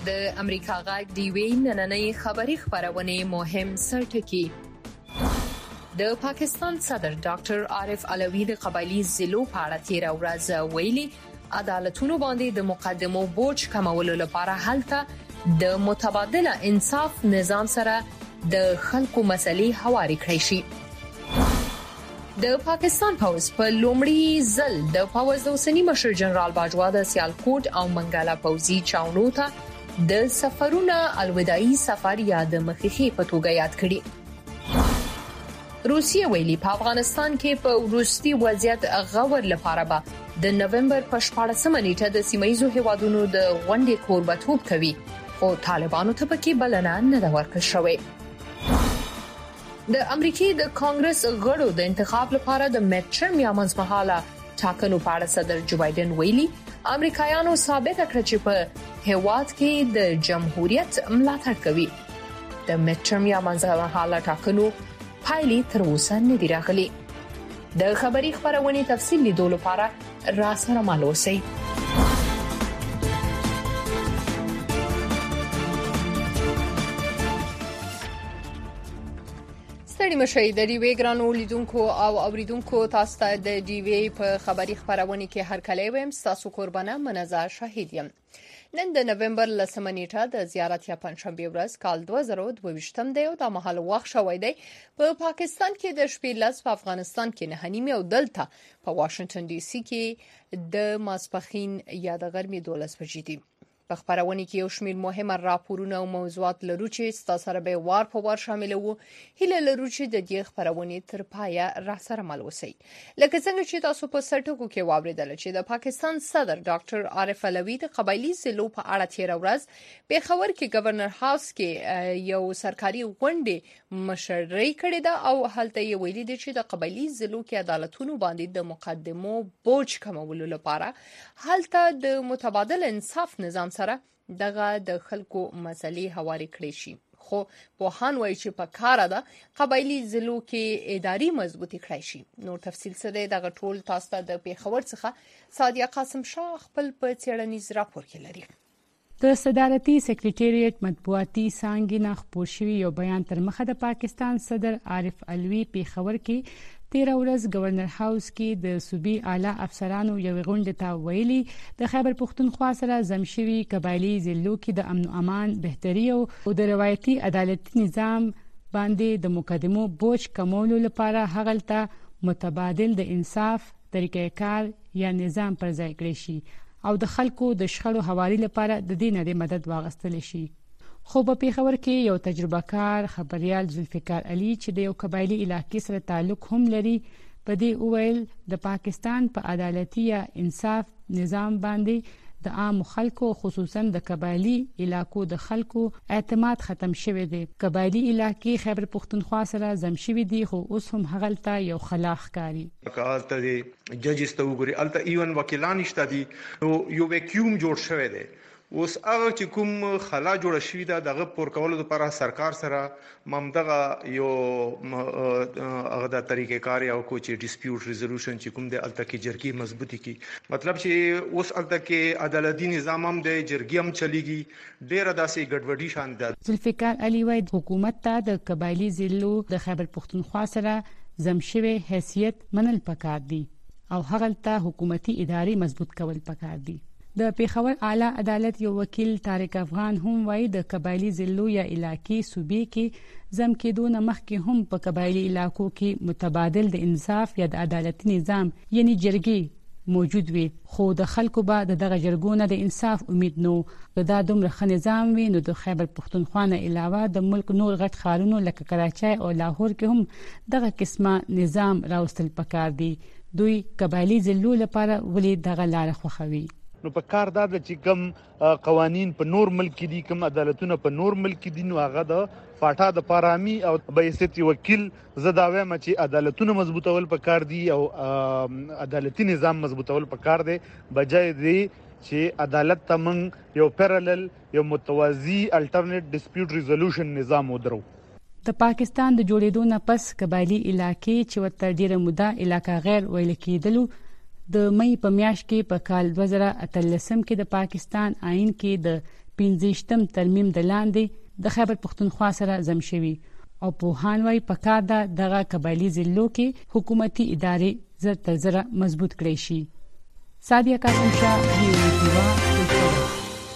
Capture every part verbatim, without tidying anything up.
د امریکا غږ دی وی نننۍ خبری خبرونه مهم سرټکی. د پاکستان صدر ډاکټر عارف علوی د قبایلی ضلعو په اړه تیر ورځ ویلي عدالتونو باندې د مقدمو بوج کمولو لپاره هلته د متبادل انصاف نظام سره د خلکو مسلې هواري کړی شي. د پاکستان پوز په لومړي ځل د پوز د اوسنی مشر جنرال باجوا د سیالکوټ او منګالا پوزي چاونو ته د سفرونه الوداعي سفر یا د مخخي په توګه یاد کړي. روسیه ویلي په افغانستان کې په وروستي وضعیت غور لپاره به د نوومبر په شپاړسمه نیټه د سیمایي هیوادونو د غونډې کوربتوب کوي، خو طالبانو ته پکې بلنه نه ده ورکړل شوې. د امریکای د کانګرس غړو د انتخاب لپاره د میډټرم یا منځمهاله ټاکنو په اړه صدر جو بایدن ویلي امریکایانو ثابت کړ چې په هیواد کې د جمهوریت ملاتړ کوي. د میډټرم یا منځمهاله ټاکنو پایلې تر اوسه نه دي راغلي. د خبری خبرونه تفصیل لیدلو لپاره را سره مل اوسئ. ستړي مشي د ډي وی ګرانو لیدونکو او اوریدونکو تاسو ته د ډي وی په خبری خبرونه کې هر کله ویم تاسو قربانه منظر شاهد یم. نن د نوومبر لسمه نیټه د زیارت یا پنځشنبه ورځ کال دوه زره دوه ویشتم دی او د محل وخت شوی دی په پاکستان کې د شپې لس په افغانستان کې نه نیمه او دلته په واشنگټن ډي سي کې د ماسپخین یا د غرمې دولس بجې دي. په خبرونه کې یو شمېر مهمه راپورونه او موضوعات لرو چې تاسو سره به وار په وار شاملوو. هیله لرو چې د دې خبرونه تر پایه را سره مل اوسئ. لکه څنګه چې تاسو په سرټکو کې واوریدل چې د پاکستان صدر ډاکټر عارف علوی د قبایلی ضلعو په اړه تیر ورځ په خبر کې گورنر هاوس کې یو سرکاري غونډه مشرۍ کړې ده او هلته یې ویلي دي چې د قبایلی ضلعو کې عدالتونو باندې د مقدمو بوج کمولو لپاره هلته د متبادل انصاف نظام سره دغه د خلکو مسلې هواري کړې شي. خو پوهان وایي چې په کار ده قبایلی ضلعو کې اداري مضبوطی کړی شي. نور تفصیل څه دی دغه ټول تاسو ته د پیښور څخه سادیه قاسم شاه خپل په څېړنیز راپور کې لري. د صدارتي سکریټریټ مطبوعاتي څانګې نه خپور شوی یو بیان تر مخه د پاکستان صدر عارف علوی پیښور کې تیر ورځ گورنر هاوس کې د صوبې اعلی افسرانو یو غونډه ته ویلي د خیبر پختونخوا سره زمشوي قبایلی ضلعو کې د امن او امان بهتري او د روایتي عدالتي نظام باندې د مقدمو بوج کمولو لپاره هغلته متبادل د انصاف طریقې کار یا نظام پر ځای کړی شي او د خلکو د شخړو حوالی لپاره د دې نه مدد واغستل شي. خو په پیښور کې یو تجربه کار خبريال ذوالفقار علي چې د یو قبایلی علاقې سره تعلق هم لري په دې اویل د پاکستان په عدالتي یا انصاف نظام باندې د عام خلکو خصوصا د قبایلی علاقو د خلکو اعتماد ختم شوی دی. قبایلی علاقې خیبر پختونخوا سره زم شوی دي خو اوس هم هغلته یو خلاخ کاری کالته دی ججز ته وګوري الته ایون وکیلان شته دي یو وکیوم جوړ شوی دی. اوس هغه چې کوم خلا جوړ شوی دا دغه پور کولو لپاره سرکار سره ممدغه یو هغه د طریقې کار او کوچ ډیسپیوټ ریزولوشن چې کوم د الته کې جرګي مضبوطی کی مطلب چې اوس الته کې عدالتي نظام هم د جرګي هم چلیږي ډیره داسې ګډوډي شان ده. ذوالفقار علي وايي حکومت ته د قبایلی ضلعو د خیبر پختونخوا سره زمشوي حیثیت منل پکار دي او هغلته حکومتي ادارې مضبوط کول پکار دي. د پیښور اعلی عدالت یو وکیل طارق افغان هم وایي د قبایلی ضلعو یا علاقې صوبې کې زم کېدو نه مخکې هم په قبایلی علاقو کې متبادل د انصاف یا د عدالتي نظام یعنی جرګې موجود وي خو د خلکو به دغه جرګو نه د انصاف امید نو دا دومره ښه نظام وي نو د خیبر پختونخوا نه علاوه د ملک نور غټ ښارونو لکه کراچۍ او لاهور کې هم دغه قسمه نظام راوستل پکار دي. دوی قبایلی ضلعو لپاره ولې دغه لار خوښوي. نو په کار دا چې کوم قوانین په نور ملک دي کوم عدالتونه په نور ملک دي نو هغه د فاټا د پارامي او بیستی وکیل زداوی مچ عدالتونه مضبوطول په کار دي او عدالتي نظام مضبوطول په کار دي بجای دی چې عدالت تمن یو پیرالل یو متوازی الټرنیټ ډیسپیوټ ریزولوشن نظام ودرو. د پاکستان د جوړېدو نه پس قبایلی علاقې چې ورته ډیره موده علاقه غیر ویل کېدلو د مې په میاشت کې په کال دوه زره اتلسم کې د پاکستان آئین کې د پنځه ترمیم د لاندې د خیبر پختونخوا سره زم شوی او په هانوي پکار دا دغه قبایلی ضلعو کې حکومتي ادارې زر تر زر مضبوط کړي شي. سادیه قاسم شاه ویډیو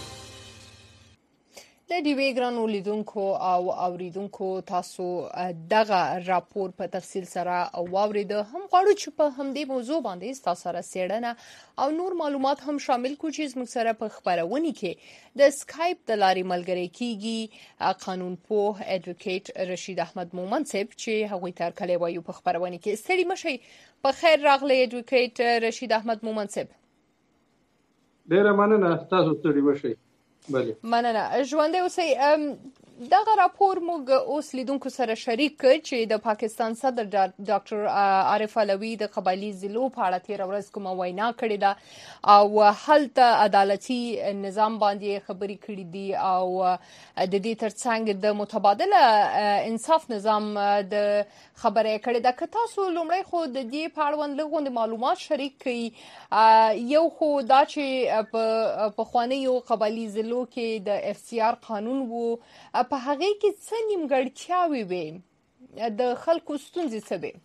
د ډیوی ګرانو لیدونکو او اوریدونکو تاسو دغه راپور په تفصیل سره واورید. هم غواړو چې په همدې موضوع باندې تاسو سره څېړنه او نور معلومات هم شامل کړو چې زموږ سره په خبرونه کې د سکایپ د لارې ملګری کیږي قانون پوه اډوکیټ رشید احمد مومند صاحب چې هغوی تر کله وایو په خبرونه کې. ستړي مشي په خیر راغلی اډوکیټ رشید احمد مومند صاحب. ډیره مننه تاسو ستړي مشي. بله مننه. ژوندې اوسئ. دغه راپور موږ اوس لیدونکو سره شریک کړ چې د پاکستان صدر ډاکټر عارف علوي د قبایلی ضلعو په اړه تیر ورځ کومه وینا کړې ده او هلته عدالتي نظام باندې خبرې کړې دي او د دې ترڅنګ د متبادله انصاف نظام د خبرې کړې ده. که تاسو لومړی خو د دې په اړوند لږ معلومات شریک کړئ. یو خو دا چې په پخوانیو قبایلی ضلعو کې د اف سی آر قانون وو، په هغه کې څه نیمګړتیاوې وې، د خلکو ستونزې څه وې؟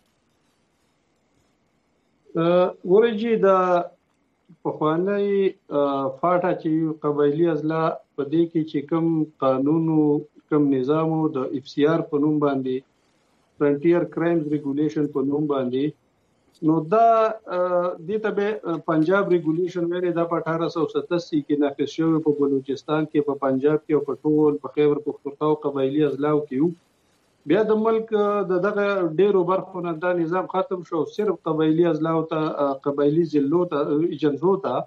ورجی د پخوانی فاټا چې قبایلی اضلاع په دې کې چې کوم قانون او کوم نظام د اف سی آر په نوم باندې فرنټیر کرایمز ریګولیشن په نوم باندې، نو دا دې ته به پنجاب ریګولیشن ویلې دا په اٹھارہ سو ستاسی کې نافذ شوی په بلوچستان کې، په پنجاب کې او په ټول په خیبر پختونخوا او قبایلی اضلاع کې. بیا د ملک د دغه ډیرو برخو نه دا نظام ختم شو، صرف قبایلی اضلاع ته قبایلی ضلعو ته ایجنسو ته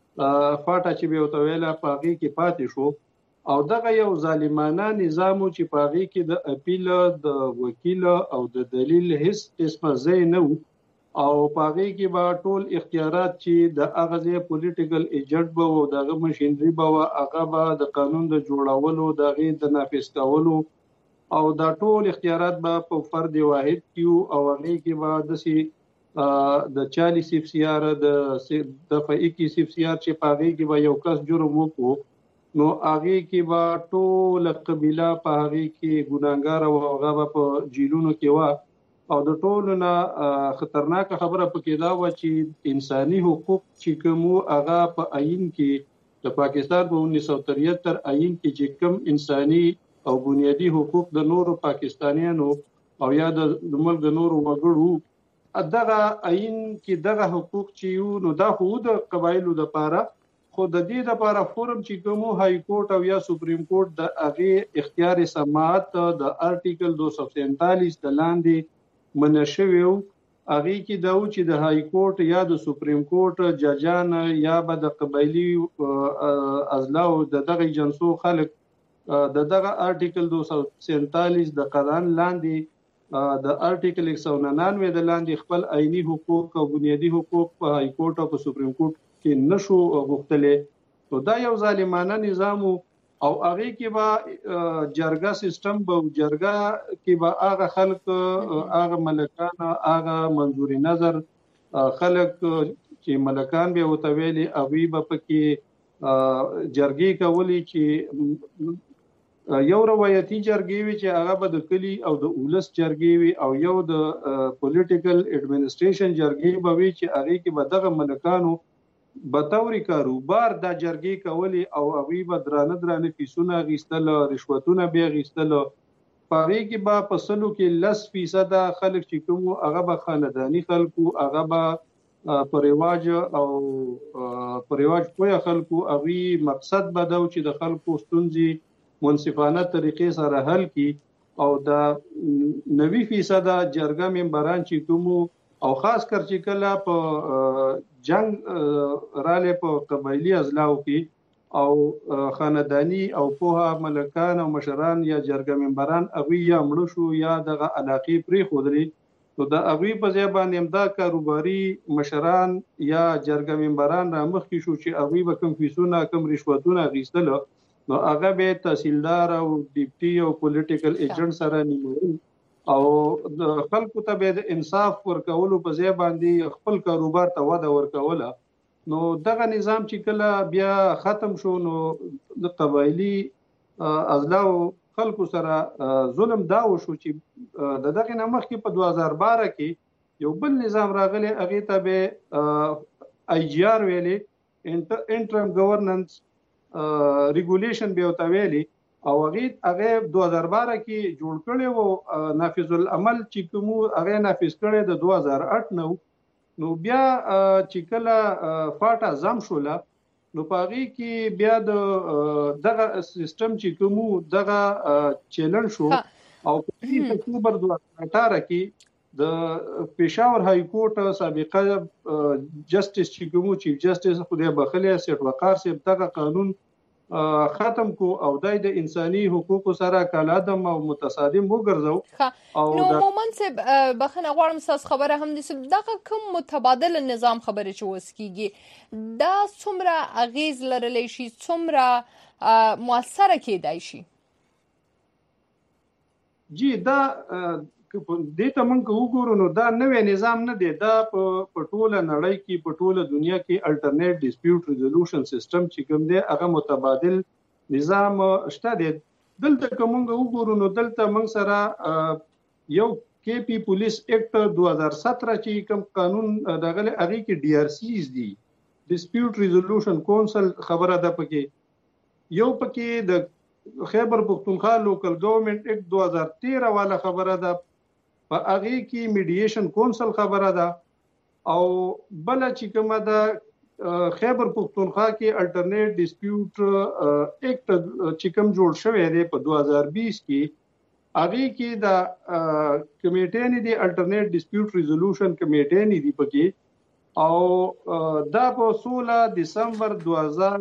فاټا چې به وته ویله په هغه کې پاتې شو. او دغه یو ظالمانه نظام چې په هغه کې د اپیل د وکیل او د دلیل هیڅ قسمه ځای نه و او پاغي کې با ټول اختیارات چې د اغازه پولیټیکل ایجنټ به او دغه ماشينري به هغه به د قانون د جوړولو دغه د نافذ کولو او دا ټول اختیارات به په فرد واحد کیو او هغه کې به د سي د چالیس اف سی آر د دفعه اکیس اف سی آر چې پاغي کې به یو کس جرم وکړو نو هغه کې به ټول قبيله په هغه کې ګناګار او هغه په جیلونو کې و. او د ټولو نه خطرناک خبره پکې دا و چې انساني حقوق چې کوم هغه په آئین کې د پاکستان په انیس سو تریہتر آئین کې چې کوم انساني او بنیادی حقوق د نورو پاکستانیانو او یا د ملک د نورو وګړو دغه آئین کې دغه حقوق چې یو نو دا خو د قبایلو د پاره خو د دې لپاره فورم چې کوم های کورټ او یا سپریم کورټ د هغه اختیار سماعت د ارټیکل دو سو سینتالیس د لاندې منشویو هغه کې دا و چې د های کورټ یا د سپریم کورټ ججان یا به د قبایلی اضلاع د دغه جنسو خلک د دغه ارټیکل دو سو سینتالیس د قانون لاندې د ارټیکل یک سو ننانوے د لاندې خپل آئینی حقوق او بنیادی حقوق په های کورټ او په سپریم کورټ کې نشو غوښتلې. نو دا یو ظالمانه نظام او هغه کې به جرګه سیستم به جرګه کې به هغه خلک هغه ملکان هغه منظوري نظر خلک چې ملکان به وتویلي اوی به پکې جرګي کولی چې یو روایتي جرګي وي چې هغه به د کلی او د اولس جرګي وي او یو د پولیټیکل اډمنسټریشن جرګي به وي چې هغه کې به دغه ملکانو بطوري کاروبار د جرګي کولی او هغه به درانه درانه فیسونه غیستل، رشوتونه به غیستل. پاره کې به په سلو کې لس فیصد خلک چې کوم هغه به خاندانی خلکو هغه به پرواج او پرواج کوی خلکو هغه مقصد به دا چې د خلکو ستونزې منصفانه طریقې سره حل کی او دا نوي فیصد جرګه ممبران چې کوم او خاص کر چې کله په جنگ رااله په قبایلی اضلاع کې او خاندانی او په ملکان او مشران یا جرګه ممبران هغه یا مړ شو یا دغه علاقې پری خودري، نو د هغه په ځای باندې امدا کاروباري مشران یا جرګه ممبران را مخ کې شو چې هغه به کوم فیسونه کوم رشوتونه غیستل، نو هغه به تحصیلدار او ډیپټي او پولیټیکل ایجنټ سره نیول او د خلکو ته به د انصاف ورکولو په ځای باندې خپل کاروبار ته وده ورکوله نو دغه نظام چې کله بیا ختم شو نو د قبایلی ازلاو خلکو سره ظلم دا وشو چې د دغه نمخ کې په دوه هزار بارہ کې یو بل نظام راغلی هغه ته به آی جی آر ویلې انټرم گورننس ریګولیشن به وتا ویلي او هغه هغه دوه هزار بارہ کې جوړ کړي وو نافذ العمل چې کوم هغه نافذ کړي د دوه هزار آٹھ نو نو بیا چې کله فاټا زم شوله نو پاغي کې بیا د دغه سیستم چې کوم دغه چیلنج شو او په اکتوبر دوه هزار اٹھارہ کې د پېښور های کورټ سابقه جسټس چې کوم چیف جسټس خدای بخله سیټ وقار سیب دغه قانون ختم کو او دای د انساني حقوقو سره کالادم او متصادم وګرځاو او نو مومن سه بخنه غواړم تاسو خبره هم دي دغه کوم متبادل نظام خبره چې وسکیږي دا څومره اغیز لرلی شي څومره موثره کېدای شي جی دا دې ته موږ وګورو نو دا نوې نظام نه دی دا په ټوله نړۍ کې په ټوله دنیا کې الټرنیټ ډیسپیوټ ریزولوشن سیستم چې کوم دی هغه متبادل نظام شته دی دلته کوم وګورو نو دلته موږ سره یو کې پی پولیس اکټ دوه هزار سترہ چې کوم قانون دغه هغه کې ډي آر سیز دي ډیسپیوټ ریزولوشن کونسل خبره ده پکې یو پکې د خیبر پختونخوا لوکل ګورنمنت اکټ دوه هزار تیرہ والا خبره ده په هغه کې میډییشن کونسل خبره ده او بل چې کومه ده خیبر پختونخوا کې الټرنیټ ډیسپیوټ اکټ چې کوم جوړ شوی دی په دوه هزار بیس کې هغه کې د کمیټې نه دی الټرنیټ ډیسپیوټ ریزولوشن کمیټې نه دی پکې او دا په سولہ دسمبر دوه هزار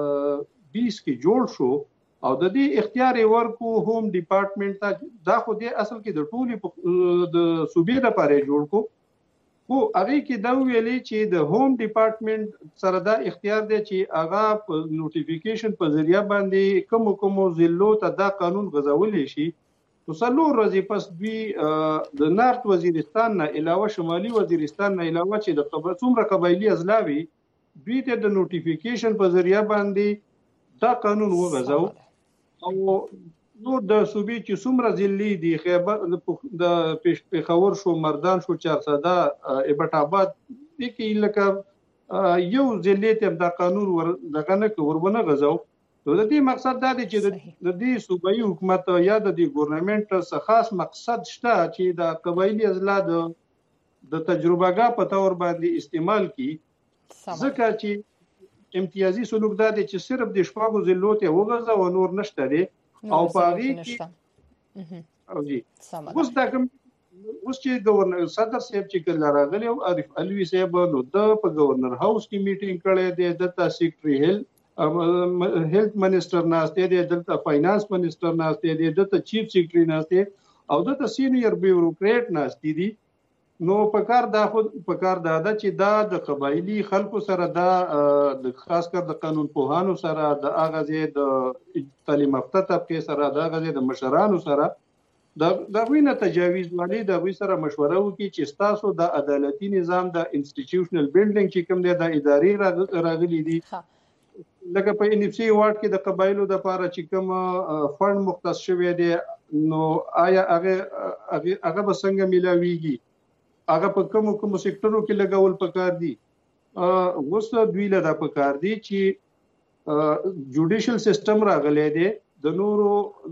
بیس کې جوړ شو او د دې اختیار ورکو هوم ډپارټمنټ ته دا خو دې اصل کې د ټولي د صوبې لپاره جوړ کو خو هغه کې دا ویلي چې د هوم ډپارټمنټ سره دا اختیار دی چې هغه په نوټیفیکیشن په ذریعہ باندې کوم کوم ضلعو ته دا قانون غځولې شي نو څلور ورځې پس دوی د نارت وزیرستان نه علاوه شمالي وزیرستان نه علاوه چې د قبایل څومره قبایلی ازلاوي دوی ته د نوټیفیکیشن په ذریعہ باندې دا قانون وغځاو او نور د صوبې چې څومره ضلعې دي خیبر د پېښور شو مردان شو چارسده ایبټ آباد دې کې لکه یو ضلعې ته دا قانون ور دغه نه ورونه غځاو نو د دې مقصد دا دی چې د دې صوبایي حکومت یا د دې ګورنمنت څخه خاص مقصد شته چې د قبایلی ازلا د د تجربهګاه په تور باندې استعمال کی ځکه چې امتیازي سلوک دا دی چې صرف د شپږو ضلعو ته وغځا او نور نشته دی او پاغي کې او جی اوس دا کوم اوس چې گورنر صدر صاحب چې کله راغلی او عارف علوي صاحب نو د په گورنر هاوس کې میټینګ کړی دی د تا سیکریټری هیل هیلث منسٹر ناشته دی دلته فاینانس منسٹر ناشته دی دلته چیف سیکریټری ناشته او دلته سینیئر بیوروکریټ ناشته دی نو پکار دا خود پکار دا دا چې دا د قبایلی خلکو سره دا د خاص کر د قانون پوهانو سره د اغازې د تعلیم یافته طبقه سره د اغازې د مشرانو سره د د وینه تجاویز والی د وی سره مشوره وکړي چې تاسو د عدالتي نظام د انسټیټیوشنل بلډینګ چې کوم دی د اداري راغلي دي لکه په ان اف سی وارد کې د قبایلو د لپاره چې کوم فند مختص شوی دی نو آیا هغه هغه به څنګه ملاويږي هغه په کوم کوم سېکټرو کې لګول پکار دي اوس دوی له دا پکار دي چې جوډیشل سیستم راغلی دی د نورو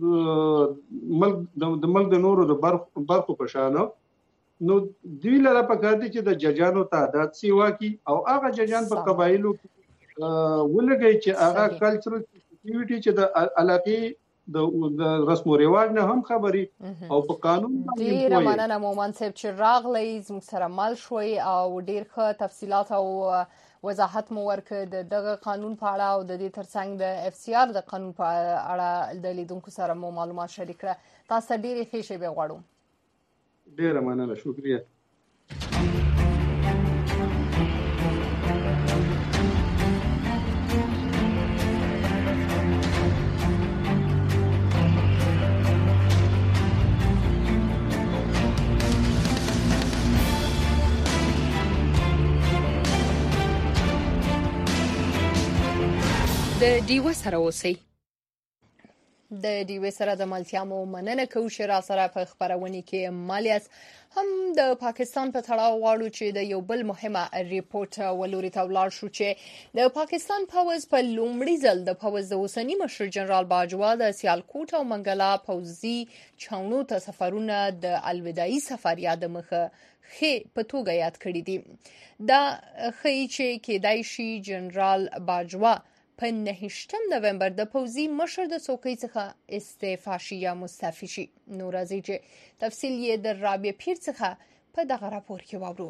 ملک د ملک د نورو د برخو په شان نو دوی له دا پکار دي چې د ججانو تعداد سیوا کی او هغه ججان په قبایلو ولګي چې هغه کلچرل سنسټیویټي چې د علاقې د رسم او رواج نه هم خبري او په قانون باندې ډیر مننه مومن صاحب چې راغلی زموږ سره مل شوي او ډیر ښه تفصيلات او وضاحت مو ورکړ د دغه قانون په اړه او د دې ترڅنګ د اف سی آر د قانون په اړه د لیدونکو سره مو معلومات شریک کړه تاسو ډیر ښه شی به غواړم ډیر مننه شکریہ د ډیو سره اوسئ. د ډیو سره د ملتیا مو مننه کوو چې را سره په خبرونه کې مالیاس هم د پاکستان په تړاو غواړو چې د یو بل مهمه ریپورت ولوري ته ولاړ شو چې د پاکستان پوز په لومړي ځل د پوز د اوسنی مشر جنرال باجوا د سیالکوټ او منګلا پوزي چاونو ته سفرونه د الوداعي سفر یاد مخه خې په توګه یاد کړی دي. دا خې چې کېدای شي جنرال باجوا په نهشتم نومبر د پوزي مشر د څوکۍ څخه استعفا شي یا مستعفي شي. نو راځي چې تفصیل یې د رابعه پیر څخه په دغه راپور کې واورو.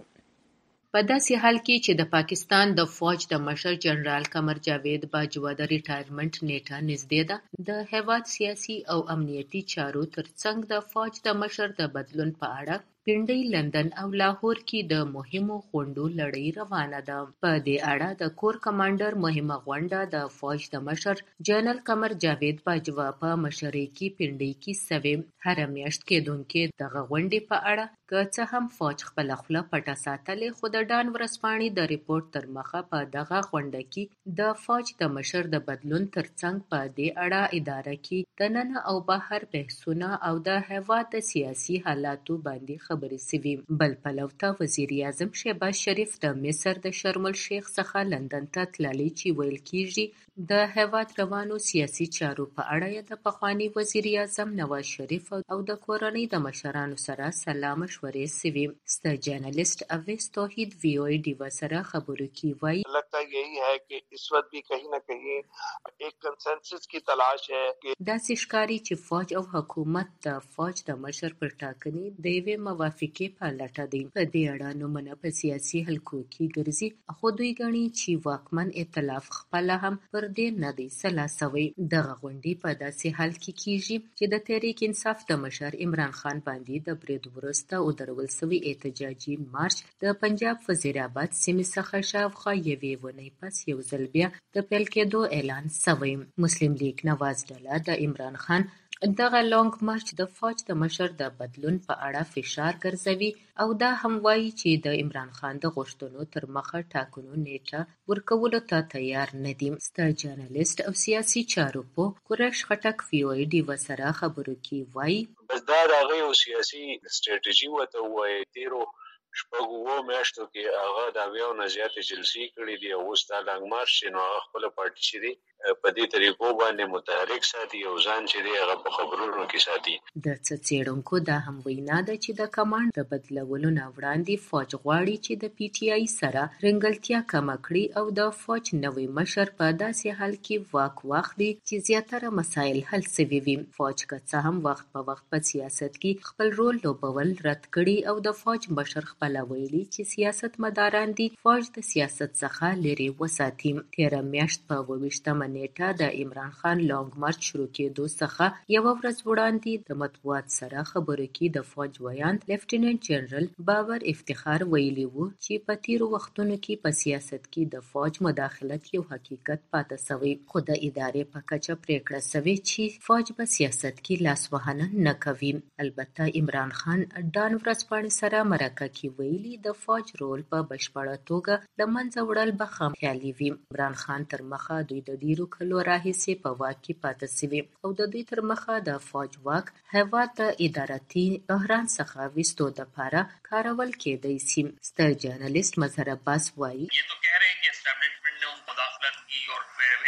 په داسې حال کې چې د پاکستان د فوج د مشر جنرال قمر جاوید باجوا د ریټایرمنټ نیټه نږدې ده، د هیواد سیاسي او امنیتي چارو ترڅنګ د فوج د مشر د بدلون په اړه پنډۍ، لندن او لاهور کې د مهمو غونډو لړۍ روانه ده. په دې اړه د کور کمانډر مهمه غونډه د فوج د مشر جنرال قمر جاوید باجوا په مشرۍ کې پنډۍ کې سوې. هر میاشت کېدونکې دغه غونډې په اړه که څه هم فوج خپله خوله پټه ساتلې، خو د ډان ورځپاڼې د ریپورت تر مخه په دغه غونډه کې د فوج د مشر د بدلون ترڅنګ په دې اړه اداره کې د ننه او بهر بحثونه او د هیواد د سیاسي حالاتو باندې خبرې سوي. بل پلو ته وزیر اعظم شهباز شریف د مصر د شرم الشیخ څخه لندن ته تللی چې ویل کېږي د هیواد روانو سیاسي چارو په اړه یې د پخواني وزیر اعظم نواز شریف او د کورنۍ د مشرانو سره سلا مشورې سوي. ستر جرنالست اویس توحید وی او ای ډیوا سره خبرو کې وایي لگتا یہی ہے کہ اس وقت بھی کہیں نہ کہیں ایک کنسنسس کی تلاش ہے. داسې ښکاري چې فوج او حکومت د فوج د مشر پر ټاکنې د یوې موافقې په لټه دی. په دې اړه نومونه په سیاسي حلقو کې ګرځي، خو دوی ګڼي چې واکمن ائتلاف خپله هم پر دې نه دی سلا سوی. دغه غونډې په داسې حال کې کېږي چې د تحریک انصاف د مشر عمران خان باندې د برید وروسته ودرول سوي احتجاجي مارچ د پنجاب وزیرآباد سیمې څخه شاوخوا یوې اونۍ پس یو ځل بیا د پیل کېدو اعلان سوی. مسلم لیگ نواز ډله د عمران خان دغه لانګ مارچ د فوج د مشر د بدلون په اړه فشار ګرځوي او دا هم وایي چې د عمران خان د غوښتنو تر مخه ټاکنو نیټه ورکولو ته تیار نه دي. ستر جرنالست او سیاسي چارو پوه قریش خټک وی او ای ډیوا سره خبرو کې وایي بس دا د هغه یو سیاسي سټریټیجي وته وایي. تیرو شپږ اووه میاشتو کې هغه د اویاو نه زیاتې جلسې کړي دي او اوس دا لانګ مارچ چې نو هغه خپله پارټي چې دی په دې طریقو باندې متحرک ساتي او ځان چې دی هغه په خبرونو کې ساتي. د څه څېړونکو دا هم وینا ده چې د کمانډ د بدلولو نه وړاندې فوج غواړي چې د پی ټي آی سره رنګلتیا کمه کړي او د فوج نوی مشر په داسې حال کې واک واخلي چې زیاتره مسایل حل سوي وي. فوج که څه هم وخت په وخت په سیاست کې خپل رول لوبول رد کړي او د فوج مشر خپله ویلي چې سیاست مداران دي فوج د سیاست څخه لرې وساتي. تېره میاشت په اووه ویشتمه نیټه د عمران خان لانګ مارچ شروع کېدو څخه یوه ورځ وړاندې د مطبوعات سره خبرو کې د فوج ویاند لیفټیننټ جنرال بابر افتخار ویلي وو چې په تیرو وختونو کې په سیاست کې د فوج مداخلت یو حقیقت پاتې سوی، خو د ادارې په کچه پریکړه سوې چې فوج په سیاست کې لاسوهنه نه کوي. البته عمران خان ډان ورځپاڼې سره مرکه کې ویلي د فوج رول په بشپړه توګه له منځه وړل به خامخیالي وي. عمران خان تر مخه دوی د ډیرو کلو راهیسې په واک کې پاتې سوي او د دوی تر مخه د فوج واک هیواد د ادارتي بحران څخه ویستو دپاره کارول کېدی سي. ستر جرنالست مظهر عباس وایي یہ تو کہہ رہے ہیں کہ اسٹیبلشمنٹ نے مداخلت کی اور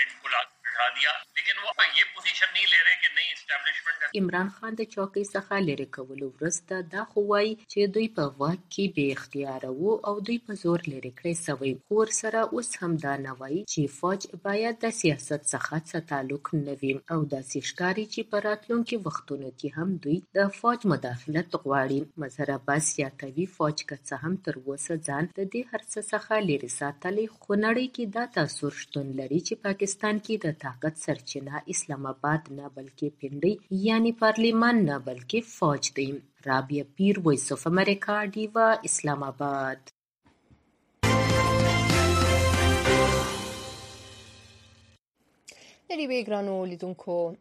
بٹھا دیا، لیکن وہ یہ پوزیشن نہیں لے رہے کہ نہیں اسٹیبلشمنٹ. عمران خان د چوکۍ څخه لرې کولو وروسته دا خو وایي چې دوی په واک کې بې اختیاره وو او دوی په زور لرې کړی سوی، خو ورسره اوس هم دا نه وایي چې فوج باید د سیاست څخه څه تعلق نه وي او داسې ښکاري چې په راتلونکي وختونو کې هم دوی د فوج مداخلت غواړي. مظهر عباس زیاتوي فوج که څه هم تر اوسه ځان د دې هر څه څخه لرې ساتلی، خو نړۍ کې دا تاثر شتون لري چې پاکستان کې د طاقت سرچینه اسلام آباد نه بلکې پنډۍ یعنی پارلیمان نه بلکې فوج دی. رابعه پیر، وایس آف امریکا، ډیوا، اسلام آباد. د ډیوې ګرانو لیدونکو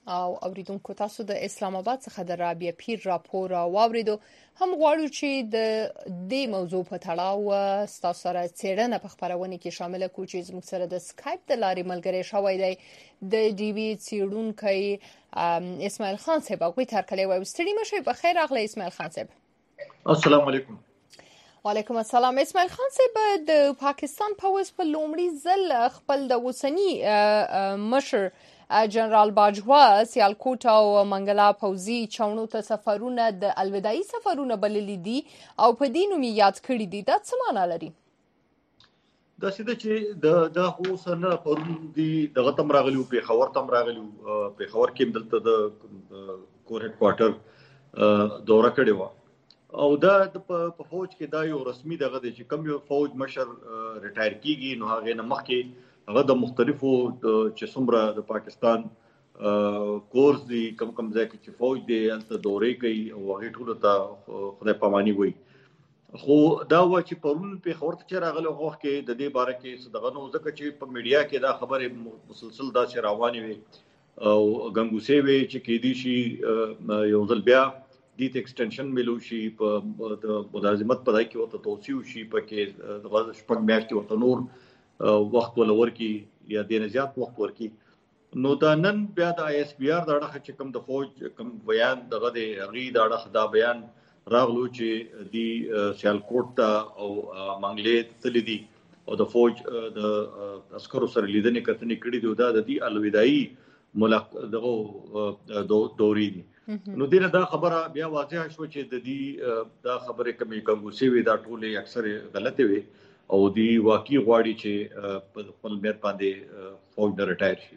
او اوریدونکو تاسو د اسلام آباد څخه د رابعه پیر راپور واوریدو. هم غواړو چې د دې موضوع په تړاو تاسو سره څېړنه په خبرونه کې شامل کړو چې زموږ سره د سکایپ د لارې ملګری شوی دی د ډي وی څېړونکی اسماعیل خان صاحب. هغوی ته هرکلی وایم. ستړي مه شئ. په خیر راغلی اسماعیل خان صاحب. السلام علیکم. وعلیکم السلام. اسماعیل خان صاحب، د پاکستان پوځ په لومړي ځل خپل د اوسني مشر جنرال باجوا سیالکوټ او منګلا پوځي چاونو ته سفرونه د الوداعي سفرونه بللي دي او په دې نوم یاد کړی دي. دا څه معنا لري؟ دا سیده چې د د اوسنه پرون دی دغه تم راغلیو په خبر تم راغلیو په خبر کې دلته د کور هډ کوارټر دوره کړې و او دا په فوج کې دا یو رسمي دغه دی چې کوم یو فوج مشر ریټایر کیږي نو هغه نه مخکې هغه د مختلفو چې څومره د پاکستان کورس دي کم کم ځای کې چې فوج دی هلته دورې کوي او هغه ټول ته خدای پاماني وي. خو دا و چې پرون په خبر ته راغلی وخت کې د دې باره کې څه دغه نو ځکه چې په میډیا کې دا خبره مسلسل دا چې روانې وي او غنګوسې وي چې کې دي شي یو ځل بیا د ایکسټنشن ملو شي په د ملازمت په ځای کې وته توسيو شي په کې د غاز شپږ میاشتې وته نور وخت ولور کی یا د نزيات وخت ورکی. نو دا نن بیا د آی اس پی آر دا ډخه چې کوم د فوج کوم بیان دغه د غي دا ډخه دا بیان راغلو چې دی سیالکوټ او منګلې تللی دي او د فوج د عسکرو سره لیدنې کتنې کړې دي. دا د دې الوداعي ملاقات دغه دوري دي. نو دینه دا خبره بیا واضح شو چې د دې دا خبره کمی کنګوسی وي دا ټوله اکثر غلطه وي او دی واقعي غواړي چې په خپل مېر باندې فوج نه ریټایر شي.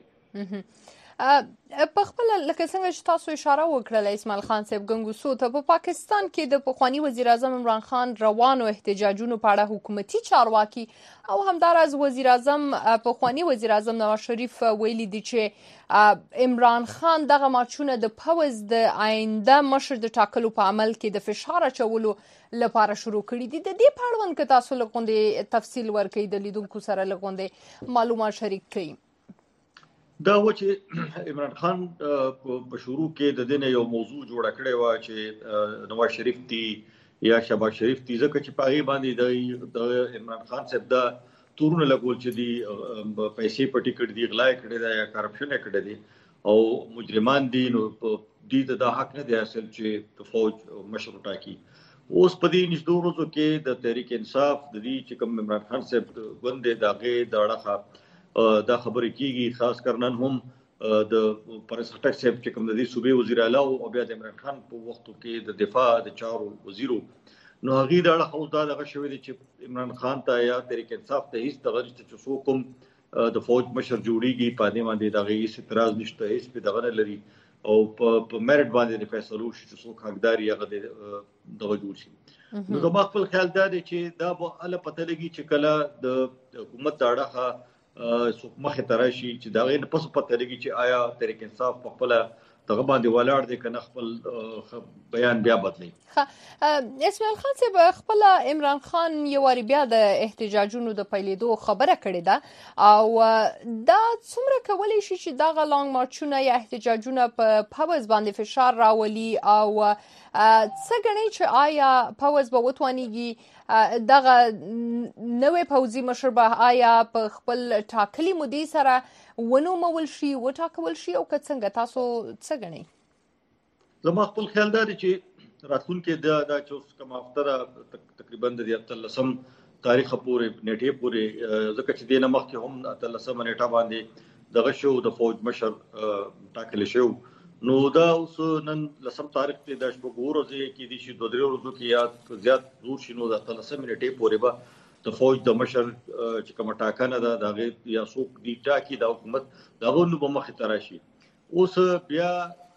په خپل لکه څنګه چې تاسو اشاره وکړه اسماعیل خان صاحب ګنګوسو ته په پاکستان کې د پخوانی وزیر اعظم عمران خان روانو احتجاجونو په اړه حکومتي چارواکي او همدارز وزیر اعظم پخوانی وزیر اعظم نواز شریف ویلي دي چې عمران خان دغه مارچونه د پوز د آینده مشر د ټاکلو په عمل کې د فشار اچولو لپاره شروع کړي دي. د دې په اړه که تاسو لغوندې تفصیل ورکړئ د لیدونکو سره لغوندې معلومات شریک کړئ. دا و چې عمران خان په شروع کې د دې یو موضوع جوړ کړی و چې نواز شریف دی یا شهباز شریف دی ځکه چې پاغي باندې د عمران خان صاحب دا تورونه لګول چې دی پیسې پټی کړې دي غلا کړې ده یا کرپشن کړې دي او مجرمان دي نو دې د حق نه دی اصل چې فوج مشر ټاکي. اوس په دې نږدې ورځو کې د تحریک انصاف د دې چې کوم عمران خان صاحب غوندې داغه داړه دا خبرې کیږي خاص کرنن هم د پرسټک صاحب چې کوم د دې صوبې وزیر اعلی او بیا د عمران خان په وختو کې د دفاع د چارو وزیرو نو هغه دا خو دا دغه شوې دي چې عمران خان ته یا تحریک انصاف ته هیڅ تغیر چې څو کوم د فوج مشر جوړیږي پاتې باندې دغه هیڅ اعتراض نشته هیڅ په دغه لري او په میرټ باندې فیصلو شي چې څو حقداري هغه دغه جوړ شي. نو زما خپل خیال دا دی چې دا به ال پته لګي چې کله د حکومت داړه څوک مخه تراشي چې دا غي نه پس پته لګي چې آیا تحریک انصاف په خپل دغه باندې ولاړ دي کنه خپل بیان بیا بدلی. اسماعیل خان صاحب خپل عمران خان یو واری بیا د احتجاجونو د پیلېدو خبره کړې ده او دا څومره کولی شي چې دغه لانګ مارچونه یا احتجاجونه په پوز باندې فشار راولي او څه ګڼي چې آیا پوز به وتوانیږي دغه نوې پوځي مشر به آیا په خپل ټاکلي مودې سره ونومول شي وټاکول شي او که څنګه تاسو څه ګڼئ؟ زما خپل خیال دا دی چې راتلونکي د دا چې کوم هفته تقریبا د اتلسم تاریخ پورې نیټه پورې ځکه چې دینه مخکې هم اتلسم نیټه باندې دغه شو د فوج مشر ټاکل شو نو دا اوس نن لسم تاریخ ته د شپږ ورځې کې د شي دوه درې ورځې کې یا زیات زور شنو د اتلسم نیټه پورې به د فوج د مشر چې کوم ټاکنه ده دغه یا څوک دی ټاکي د حکومت دغه نو به مخ ته راشي. اوس بیا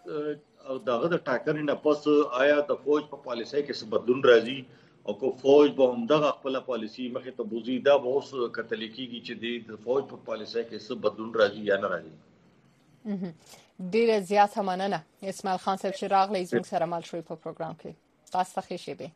دغه د ټاکنې نه پس آیا د فوج په پالیسۍ کې څه بدلون راځي او کو فوج به هم دغه خپل پالیسي مخ ته بوزي دا به اوس کتل کېږي چې د فوج په پالیسۍ کې څه بدلون راځي یا نه راځي. ډیره زیاته مننه اسماعیل خان صاحب چې راغلی زموږ سره مل شوی په پروګرام کې. تاسو ته ښه شی به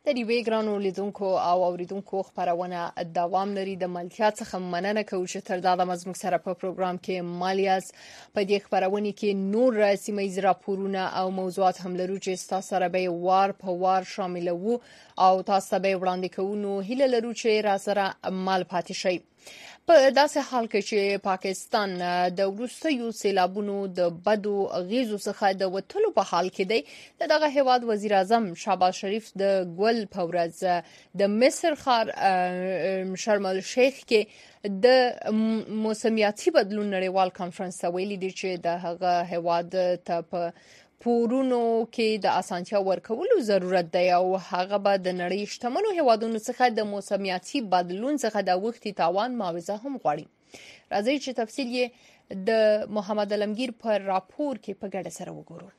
د ډیوې ګرانو لیدونکو او اوریدونکو خبرونه دوام لري. د ملتیا څخه مننه کوو چې تر دا د مزموږ سره په پروګرام کې مالیاس په دې خبرونه کې نور سیمایي راپورونه او موضوعات هم لرو چې تاسو سره به وار په وار شاملوو او تاسو به وړاندې کوو. نو هیله لرو چې را سره مال پاتې شي. په داسې حال کې چې پاکستان د وروستیو سیلابونو د بدو غیزو څخه د وټلو په حال کې دی، دغه هیواد وزیر اعظم شهباز شریف د ګل په ورځ د مصر ښار شرم الشیخ کې د موسمیاتي بدلون نړیوال کانفرنس ته ویلي دي چې د هغه هیواد ته په پورونو کې د اسانتیا ورکولو ضرورت دی او هغه به د نړۍ شتمنو هیوادونو څخه د موسمیاتي بدلون څخه د وختي تاوان معاوضه هم غواړي. راځي چې تفصیل یې د محمد علمگیر پر راپور کې په ګډه سره وګورو.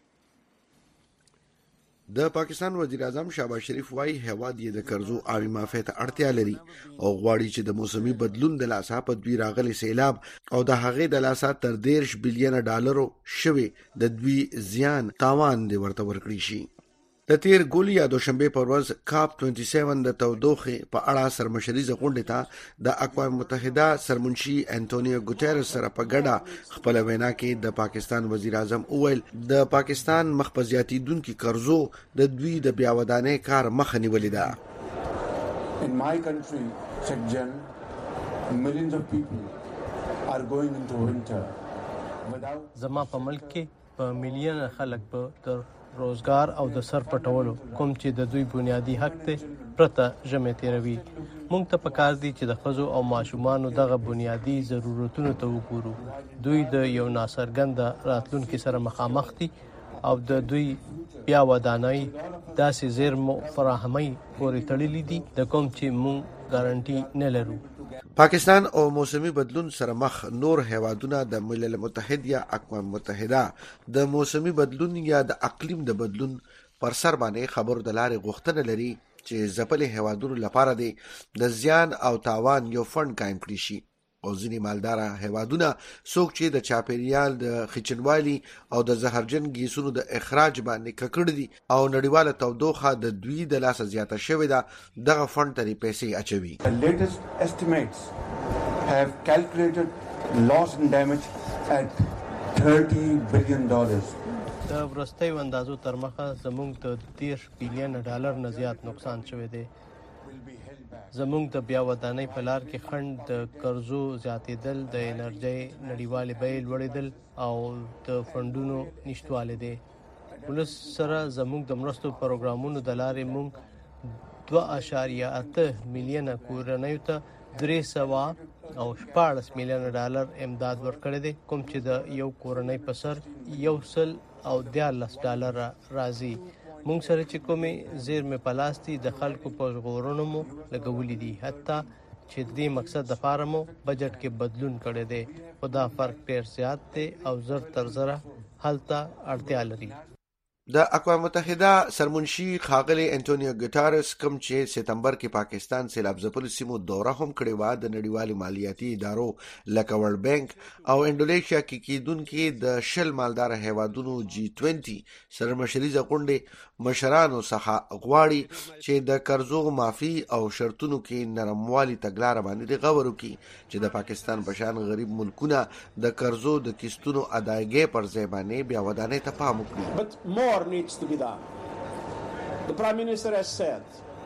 د پاکستان وزیر اعظم شهباز شریف وايي هیواد یې د قرضو عامه معافیت ته اړتیا لري او غواړي چې د موسمي بدلون د لاسه په دوی راغلي سیلاب او د هغې د لاسه تر دیرش بلین ډالرو شوي د دوی زیان تاوان دی ورته ورکړي شي. د تیر ګولي یا دوشنبه پر ورځ کاپ سیمه د تودوخې په اړه سرمشریزه غونډه ته د اقوام متحده سرمنشي انټونیو ګوتيرس سره په ګډه خپل وینا کې د پاکستان وزیر اعظم اویل د پاکستان مخ په زیاتیدونکو قرضو د دوی د بیا ودانۍ کار مخ نیولې ده. In my country, Shekjan, millions of people are going into winter without زما په ملک کې په میلیون خلک په تر روزګار او د سر پټولو کوم چې د دوی بنیادی حق ته پرته ژمه تیروي. مونږ ته پکار دي چې د خزو او ماشومانو دغه بنیادی ضرورتونو ته وګورو. دوی د یو ناڅرګند راتلونکي سره مخامخ دي او د دوی بیا ودانۍ داسې زیرمو فراهمي پورې تړلې دي د کوم چې مونږ ګارانټي نه لرو. پاکستان او موسمي بدلون سره مخ نور هیوادونه د ملل متحد یا اقوام متحده د موسمي بدلون یا د اقلیم د بدلون پر سر باندې خبرو د لارې غوښتنه لري چې ځپلې هیوادونو لپاره دی د زیان او تاوان یو فند قائم کړی شي او ځینې مالدار هیوادونه څوک چې د چاپیریال د خچنوالي او د زهرجن ګیسونو د اخراج باندې ککړ دي او نړیواله تودوخه د دوی د لاسه زیاته شوې ده دغه فند ته پیسې اچوي. The latest estimates have calculated loss and damage at thirty billion dollars. د ورستیو اندازو تر مخه زموږ د دیرش بلین ډالر نه زیات نقصان شوی دی. زموږ د بیا ودانۍ په لار کې خنډ د قرضو زیاتېدل، د انرژۍ نړیوالې بیې لوړېدل او د فنډونو نشتوالی دی. ولس سره زموږ د مرستو پروګرامونو د لارې موږ دوه اعشاریه اته میلیونه کورنیو ته درې سوه او شپاړس میلیونه ډالر امداد ورکړی دی، کوم چې د یو کورنۍ په سر یو سل او دیارلس ډالر راځي. مونږ سره چې کومې زیرمې په لاس دي د خلکو په ژغورنو مو لګولي دي، حتی چې دې مقصد دپاره مو بجټ کې بدلون کړی دی، خو دا فرق ډېر زیات دی او زر تر زره هلته اړتیا لري. د اقوام متحده سرمنشي ښاغلی انټونیو ګوتيرس کوم چې سپتمبر کې پاکستان سیلاب ځپلو سیمو دوره هم کړې وه د نړیوالو مالیاتي ادارو لکه ورلد بانک او انډونیشیا کې کیدونکي د شل مالدار هیوادونو جی بیس سرمشریزه غونډې مشرانو څخه غواړي چې د قرضو معافي او شرطونو کې نرموالي تګلاره باندې غور وکړي چې د پاکستان په شان غریب ملکونه د قرضو د کیستونو ادایګۍ پر ځای باندې بیا ودانۍ ته پام وکړي. needs to be done. The Prime Minister has said,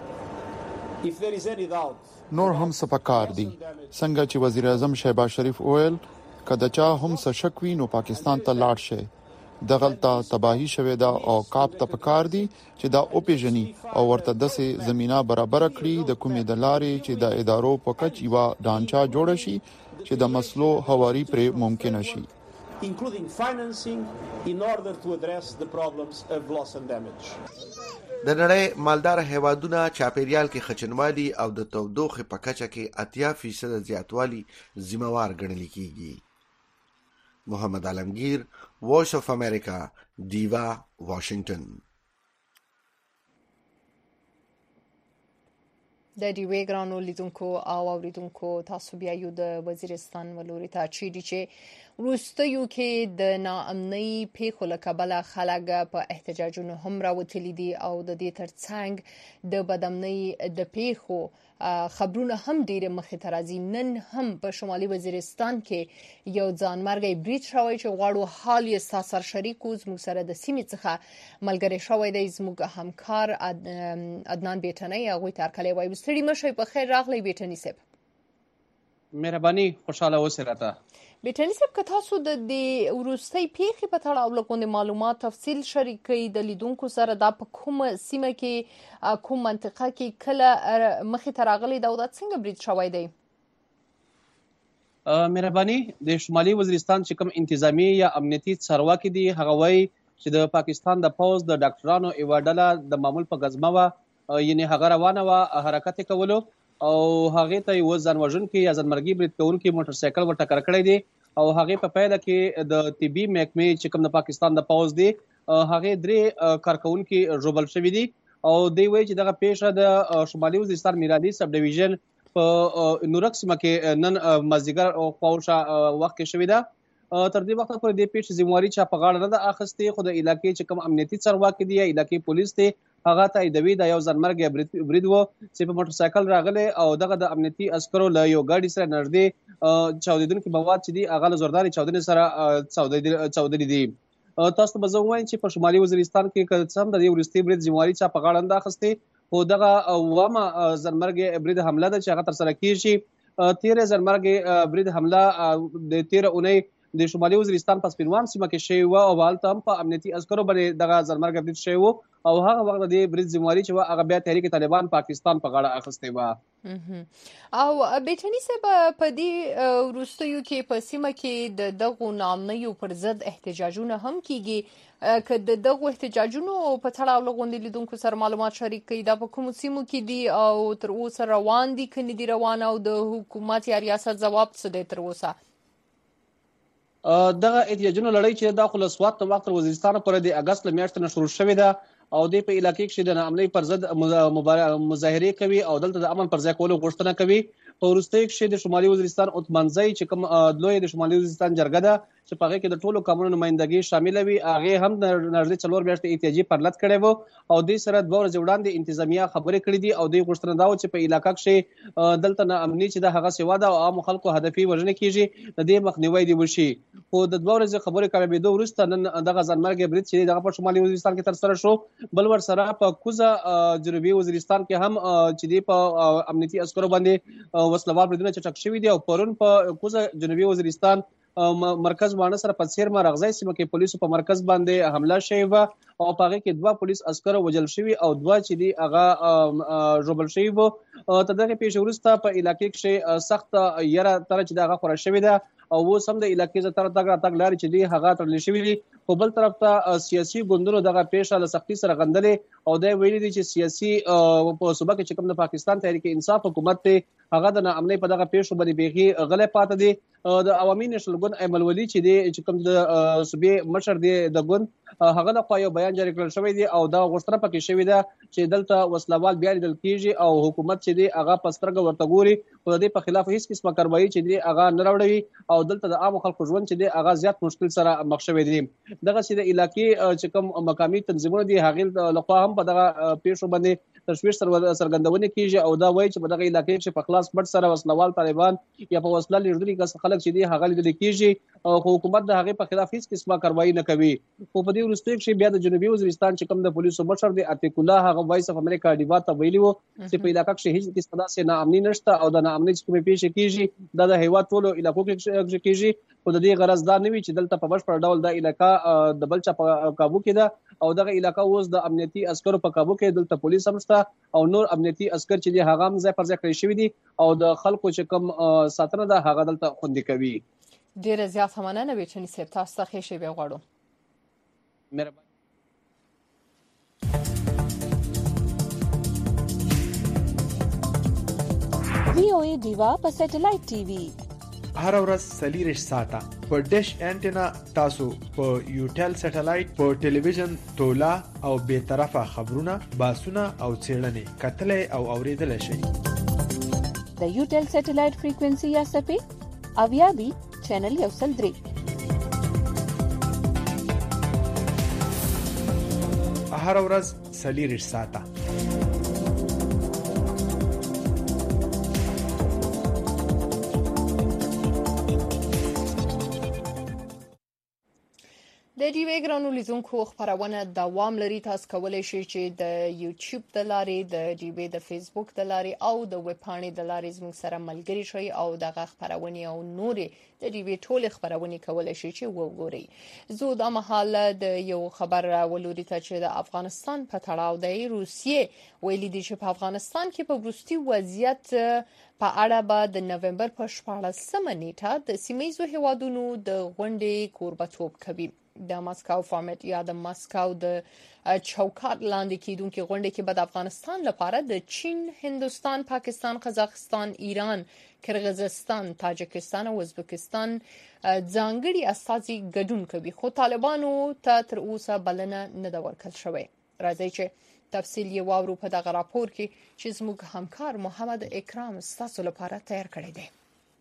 if there is any doubt, نور هم سپکار دي څنګه چې وزیر اعظم شهباز شریف اویل کله چا هم څه شک وي نو پاکستان ته لاړ شي. دغلطه تباہی شوه دا او کاپ ته پکار دي چې دا او پیژني او ورته دسه زمينه برابر کړي د کومې د لارې چې د ادارو په کچ یو ډانچا جوړ شي چې د مسلو هواري پر ممکن شي. including financing in order to address the problems of loss and damage. د نړۍ مالدار هیوادونه چاپیریال کې خچنوالي او د تودوخې په کچه کې اتیا فیصد زیاتوالی ذمہوار ګڼل کیږي. محمد علمگیر، وایس اف امریکا، دیوا، واشنگټن. د ډیوې ګرانو لیدونکو او اوریدونکو تاسو بیا یو د وزیرستان ولوري ته چیرې چې وروستیو کې د ناامنۍ پیښو له کبله خلک په احتجاجونو هم راوتلي دي او د دې ترڅنګ د بدامنۍ د پیښو خبرونه هم ډیره مخې ته راځي. نن هم په شمالي وزیرستان کې یو ځانمرګی برید شوی چې غواړو حال یې ستا سره شریک وو. زموږ سره د سیمې څخه ملګری شوی دی زموږ همکار عدنان بیټنۍ، هغوی ته هرکلی وایو. ستړي مه شئ، په خیر راغلی بیټني صاحب. مهرباني، خوشحاله اوسئ راته. بیټني صاحب، که تاسو د دې وروستۍ پیښې په تړاو له غونډې معلومات تفصیل شریک کړئ د لیدونکو سره، دا په کومه سیمه کې کوم منطقه کې کله مخې ته راغلی دا او دا څنګه برید شوی دی؟ مهرباني، د شمالي وزیرستان چې کوم انتظامی یا امنیتي چارواکي دي هغه وایي چې د پاکستان د پوځ د ډاکټرانو یوه ډله د معمول په ګزمه وه، یعنې هغه روانه وه حرکت یې کولو او هغې ته یوه ځانوژونکي یا ځانمرګي برید کوونکي موټر سایکل ور ټکر کړی دی او هغې په پیله کې د طبي محکمې چې کوم د پاکستان د پوځ دی هغې درې کارکوونکي ژوبل شوي دي او دوی وایي چې دغه پیښه د شمالي وزیرستان میرالي سب ډیویژن په نورک سیمه کې نن مازدیګر خواوشا وخت کې شوې ده. تر دې وخته پورې دې پیښې ذمواري چا په غاړه نه ده اخیستې، خو د علاقې چې کوم امنیتي چارواکي دي یا علاقې پولیس دی هغه تاییدوي دا یو ځانمرګی برید و چې په موټر سایکل راغلی او دغه د امنیتي عسکرو له یو ګاډي سره نږدې چاودېدونکي مواد چې دي هغه له زوردارې چاودنې سره چاودلي دي. تاسو ته به زه ووایم چې په شمالي وزیرستان کې که څه هم د دې وروستي برید ذمواري چا په غاړه نه ده اخیستې، خو دغه اومه ځانمرګي برید حمله ده چې هغه ترسره کېږي. تېره ځانمرګي برید حمله د تېره اونۍ د شمالي وزیرستان په سپینوان سیمه کې شوی و او هلته هم په امنیتي عسکرو باندې دغه ځانمرګی برید شوی و او هغه وخت د دې برید ذمواري چې وه هغه بیا تحریک طالبان پاکستان په غاړه اخیستې وه. او بیټني صاحب، په دې وروستیو کې په سیمه کې د دغو ناامنیو پر ضد احتجاجونه هم کیږي، که د دغو احتجاجونو په تړاو له غونډې لیدونکو سره معلومات شریک کړي، دا په کومو سیمو کې دي او تر اوسه روان دي که نه دي روان، او د حکومت یا ریاست ځواب څه دی تر اوسه؟ دغه احتجاجونو لړۍ چې دا خو له سوات نه وخت تر وزیرستانه پورې د اګست له میاشتې نه شروع شوې ده او دوی په علاقې کې د ناامنۍ پر ضد مظاهرې کوي او دلته د امن پر ځای کولو غوښتنه کوي. په وروستیو کې د شمالي وزیرستان اتمنځی چې کوم لوی د شمالي وزیرستان جرګه ده چې په هغې کې د ټولو قومونو نمایندګي شامله وي، هغې هم نږدې څلور میاشتې احتیاجي پرلت کړی و او دوی سره دوه ورځې وړاندې انتظامیه خبرې کړې دي او دوی غوښتنه دا وه چې په علاقه کښې دلته ناامني چې ده هغه سیوا ده او عامو خلکو هدفي وژنې کېږي، د دې مخنیوی دې وشي. خو د دوه ورځې خبرې کامیابېدو وروسته نن دغه ځانمرګی برید چې دی دغه په شمالي وزیرستان کې ترسره شو. بل ورسره په کوزه جنوبي وزیرستان کې هم چې دی په امنیتي عسکرو باندې وسلوال بریدونه چټک شوي دي او پرون په کوزه جنوبي وزیرستان مرکز باندې سره په څیر مرغزی سیمه کې پولیسو په مرکز باندې حمله شوې وه او په هغې کې دوه پولیس عسکر وژل شوي او دوه چې دي هغه ژوبل شوي وو. تر دغې پیښې وروسته په علاقې کښې سخته یره تره چې د هغه خوره شوې ده او اوس هم د علاقې زیاتره تګ راتګ لارې چې دي هغه تړلې شوي دي. خو بل طرف ته سیاسي ګوندونو دغه پیښه له سختي سره غندلې او دا ویلي دي چې سیاسي په صوبه کې چې کوم د پاکستان تحریک انصاف حکومت دی هغه د ناامنۍ په دغه پیښو باندې بیخي غلی پاتې دی. د عوامي نیشنل ګوند ایمل ولي چې دی چې کوم د صوبې مشر دی د ګوند هغه لخوا یو بیان جاري کړل شوی دی او دا غوښتنه پکې شوې ده چې دلته وسلوال بیا لیدل کېږي او حکومت چې دی هغه په سترګه ورته ګوري خو د دې په خلاف هیڅ قسمه کاروایي چې دی هغه نه راوړوي او دلته د عامو خلکو ژوند چې دی هغه زیات مشکل سره مخ شوی دی. دغسې د علاقې چې کوم مقامي تنظیمونه دي هغې لخوا هم په دغه پیښو باندې تشویش څرګندونې کېږي او دا وایي چې په دغه علاقې کې په خلاص پټ سره وسلوال طالبان یا په وسله لیږدونکي کس خلک چې دي هغه لیدل کېږي خو حکومت د هغې په خلاف هیڅ قسمه کاروایي نه کوي. خو په دې وروستیو کښې بیا د جنوبي وزیرستان چې کوم د پولیسو مشر دی عتیق الله هغه وایس اف امریکا ډیوا ته ویلي وو چې په علاقه کښې هیڅ قسمه داسې ناامني نشته او د ناامنۍ چې کومې پیښې کېږي دا د هېواد ټولو علاقو کې کېږي خو د دې غرض دا نه وي چې دلته په بشپړ ډول دا علاقه د بل چا په کابو کې ده او دغه علاقه اوس د امنیتي عسکرو په کابو کې دلته پولیس هم شته او نور امنیتي عسکر چې دي هغه هم ځای پر ځای کړی شوي دي او د خلکو چې کوم ساتنه ده هغه دلته خوندي کوي. ډېره زیاته مننه بیټني صاحب، تاسو ته ښې شېبې غواړو. وی او ای ډیوا په سټلایټ ټي وي هر ورځ څلېرویشت ساعته په ډش انټینا تاسو په یوټل سټلایټ په ټلویزیون تولا او بې طرفه خبرونه باسونه او څېړنې کتلی او اوریدلی شئ. د یوټل سټلایټ فریکوینسي یا څپې اویا بي چینل یو سل درې هر ورځ څلور ساعته. د ډیوې ګرانو لیدونکو خبرونه دوام لري. تاسو کولی شئ چې د یوټیوب د لارې، د ډیوې د فیسبوک د لارې او د ویب پاڼې د لارې زموږ سره ملګري شئ او دغه خبرونه او نورې د ډیوې ټول خبرونه کولی شئ چې وګورئ. زه د مهاله د یو خبر ولوري ته چې د افغانستان په تړاو د روسیې ویلي دي چې په افغانستان کې په وروستي وضعیت په اړه به د نومبر په شپاړلسمه نیټه د سیمه‌ییزو هیوادونو د غونډې کوربه‌توب کوي. د ماسکو فارمټ یا د ماسکو د چوکاټ لاندې کېدونکې غونډې کې به د افغانستان لپاره د چین، هندوستان، پاکستان، قزاقستان، ایران، کرغزستان، تاجکستان او ازبکستان ځانګړي استازي ګډون کوي، خو طالبانو ته تر اوسه بلنه نه ده ورکړل شوې. راځي چې تفصیل یې واورو په دغه راپور کې چې زموږ همکار محمد اکرام ستاسو لپاره تیار کړی دی.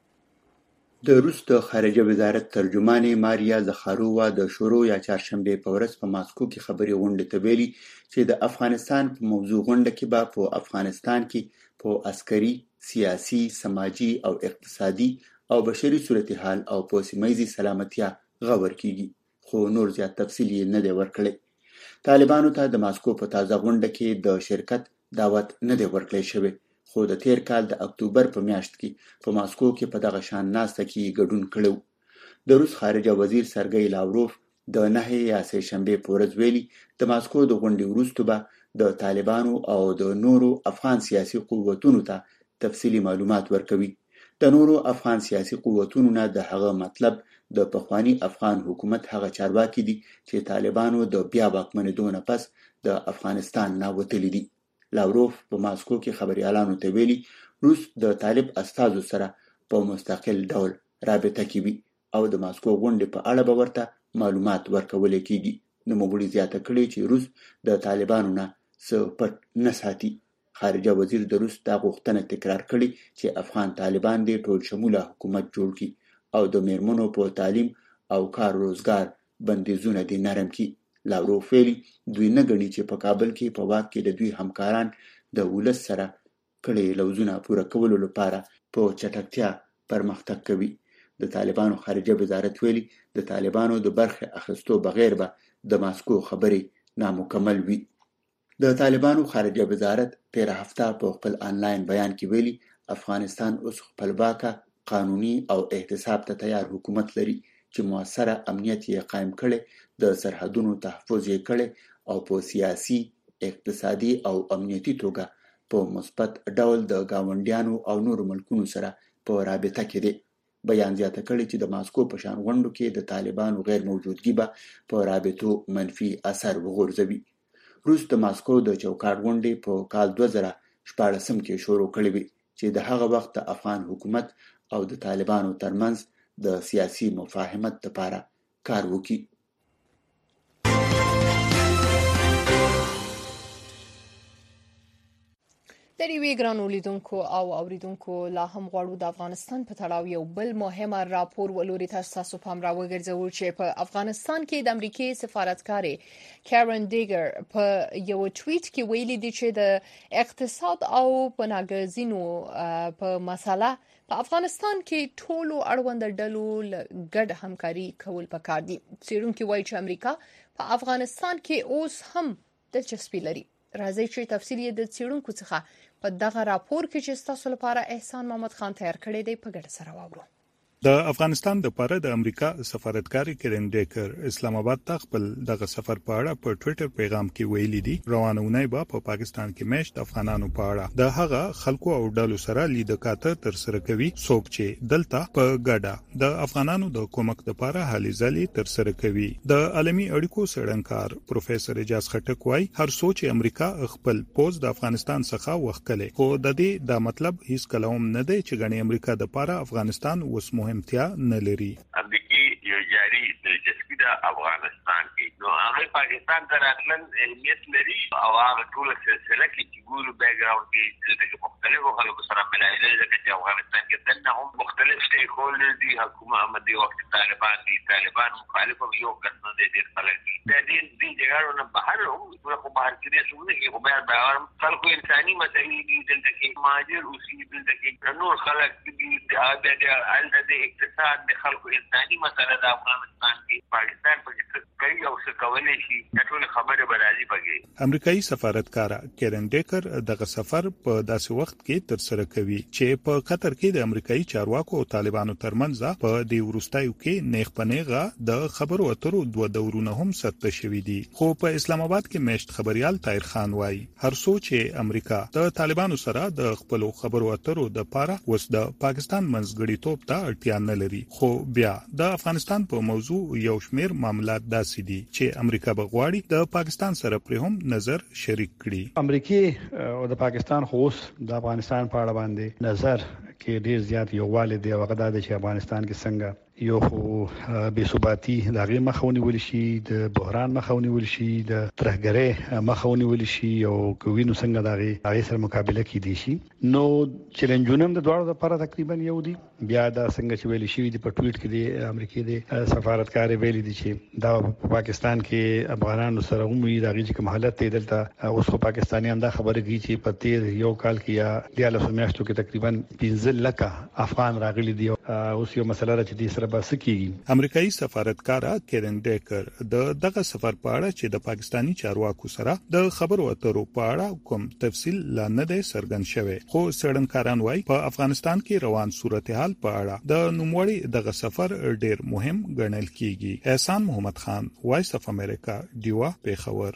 د روس د خارجه وزارت ترجمان ماریا زخارووا د شروع یا چهارشنبه په ورځ په ماسکو کې خبري غونډه ته ویلي چې د افغانستان په موضوع غونډه کې به په افغانستان کې په عسکري، سیاسي، سماجی او اقتصادي او بشري صورتحال او په سیمه‌ییزه سلامتیا غور کیږي، خو نور زیات تفصیل نه دی ورکړی. طالبانو ته د ماسکو په تازه غونډه کې د شرکت دعوت نه دی ورکړی شوی، خو د تیر کال د اکتوبر په میاشت کې په ماسکو کې په دغه شان ناسته کې ګډون کړو. د روس خارجه وزیر سرګی لاوروف د نهه یا سه شنبه په ورځ ویلي د ماسکو د غونډې وروسته به د طالبانو او د نورو افغان سیاسي قوتونو ته تفصیلی معلومات ورکوي. د نورو افغان سیاسي قوتونو نه د هغه مطلب د پخوانی افغان حکومت هغه چارواکي دي چې طالبانو د بیا واکمنېدو نه پس د افغانستان نه وتلي دي. لاوروف په ماسکو کې خبريالانو ته ویلي روس د طالب استازو سره په مستقل ډول رابطه کوي او د ماسکو غونډې په اړه به ورته معلومات ورکول کېږي. نو موږ زیاته کړی چې روس د طالبانو نه څه پټ نه ساتي. خارجه وزیر د روس دا غوښتنه تکرار کړې چې افغان طالبان دې ټول شموله حکومت جوړ کړي او د میرمنو په تعلیم او کار روزګار بندیزونه دې نرم کړي. لاوروف ویلي دوی نه ګڼي چې په کابل کې په واک کې د دوی همکاران د ولس سره کړي لوزونه پوره کولو لپاره په چټکتیا پرمختګ کوي. د طالبانو خارجه وزارت ویلي د طالبانو د برخه اخیستو بغیر به د ماسکو خبرې نامکمل وي. د طالبانو خارجه وزارت تیر هفته په خپل آنلاین بیان کې ویلي افغانستان اوس خپلواکه، قانوني او احتساب ته تیار حکومت لري چې موثره امنیت یې قائم کړي، د سرحدونو تحفظ یې کړي او په سیاسي، اقتصادي او امنیتي توګه په مثبت ډول د گاونډیانو او نورو ملکونو سره په رابطه کې دي. بیان زیاته کړي چې د ماسکو په شان غونډو کې د طالبانو غیر موجودګي به په رابطو منفي اثر وغورځوي. روس د ماسکو د چوکاټ غونډې په کال دوه زره شپاړسم کې شروع کړې وي چې د هغه وخت د افغان حکومت او د طالبانو ترمنځ د سیاسي مفاهمت لپاره کار وکړي. د ډیوې ګرانو لیدونکو او اوریدونکو لا هم غواړو د افغانستان په تړاو یو بل مهمه راپور ولوري تاسو پام راوګرځو چې په افغانستان کې د امریکای سفارتکاري کارن ډیګر په یو ټویټ کې ویلي دی چې د اقتصاد او پناهګزینو په مسله په افغانستان کې ټولو اړوند ډلو ګډ همکاري کول پکار دي. څېړونکي وایي چې امریکا په افغانستان کې اوس هم دلچسپي لري. راځي چې تفصیل یې د څېړونکو څخه په دغه راپور کې چې تاسو لپاره احسان محمد خان تیار کړی دی په ګډه سره واورو. د افغانستان د لپاره د امریکا سفارتکاري کارن ډیکر اسلام آباد ته خپل دغه سفر په اړه په ټوئیټر پیغام کې ویلي دي روانه اونۍ به په پاکستان کې مېشت افغانانو په اړه د هغه خلکو او ډلو سره لیدکاته تر سره کوي څوک چې دلته په ګډه د افغانانو د کومک لپاره هلي ځلي تر سره کوي. د عالمي اړیکو څېړنکار پروفیسور اجاز خټک وايي هر څوک چې امریکا خپل پوز د افغانستان څخه وښکلي خو د دې د مطلب هیڅ کلام نه دی چې غني امریکا د لپاره افغانستان اوس مهمتیا نه لري. امریکای یو جاري دلچسپي د افغانستان کې نو هغه پاکستان ته راتلل اهمیت لري او هغه ټول سلسله کې چې ګورو بیک ګراوند کې د مختلفو خلکو سره ملایله ځکه چې افغانستان کې دنه هم مختلف سټیک هولډر دي، حکومت هم دی وخت طالبان دي، طالبان مخالف هم یو کس نه دي ډېر خلک دي. د دې دې جګړو نه بهر هم خو بهر کې دې څه نه خو بیا د خلکو انساني مسایل دي، دلته کې مهاجر اوسي، دلته کې نور خلک دي، د اقتصاد د خلکو انساني مسله د افغانستان کې پاکستان په کوي او څه کولای شي ټول خبره برازي پکې. امریکایي سفارتکار کیرن ډیکر دغه سفر په داسې وخت کې تر سره کوي چې په قطر کې د امریکایي چارواکو او طالبانو ترمنځ په دی ورستایو کې نیغ پنیغه د خبرو اترو دوه دورونه هم ستل شوې دي. خو په اسلام آباد کې مشت خبريال طاهر خان وایي هر څو چې امریکا د طالبانو سره د خپل خبرو اترو د پاره وس د پاکستان منځګړی توپ ته اړتیا نه لري، خو بیا د افغانستان په موضوع یو شمیر معاملات داسې دي چې امریکا بغواړي د پاکستان سره پر هم نظر شریک کړي. امریکای او د پاکستان خو د افغانستان په اړه باندې نظر کې ډیر زیات یووالی دی، او هغه د افغانستان کې څنګه یو خو بے ثباتی د غیر مخاوني ول شي، د بحران مخاوني ول شي، د ترهګرۍ مخاوني ول شي، او کوینو څنګه د هغه سره مقابله کې دي شي. نو چیلنجونه د دوړو لپاره تقریبا یو دي. بیا دا څنګه چې ویل شي د پټویټ کې د امریکای د سفارتکار ویل دي چې دا په پاکستان کې افغانانو سره هم د هغه کوم حالت دی دلته اوس خو پاکستانیان دا خبره کوي چې په تیر یو کال کې یا د لاسو میاشتو کې تقریبا پنځه لکه افغان راغلي دي. اوس یو مسله را چې د سره امریکایي سفارتکار کیرن ډیکر د دغه سفر په اړه چې د پاکستانی چارواکو سره د خبرو اترو په اړه کوم تفصیل لا نه دی څرګند شوی، خو څېړنکاران وایي په افغانستان کې روان صورتحال په اړه د نوموړي دغه سفر ډیر مهم ګڼل کیږي. احسان محمد خان، وایس اف امریکا، ډیوا، پیښور.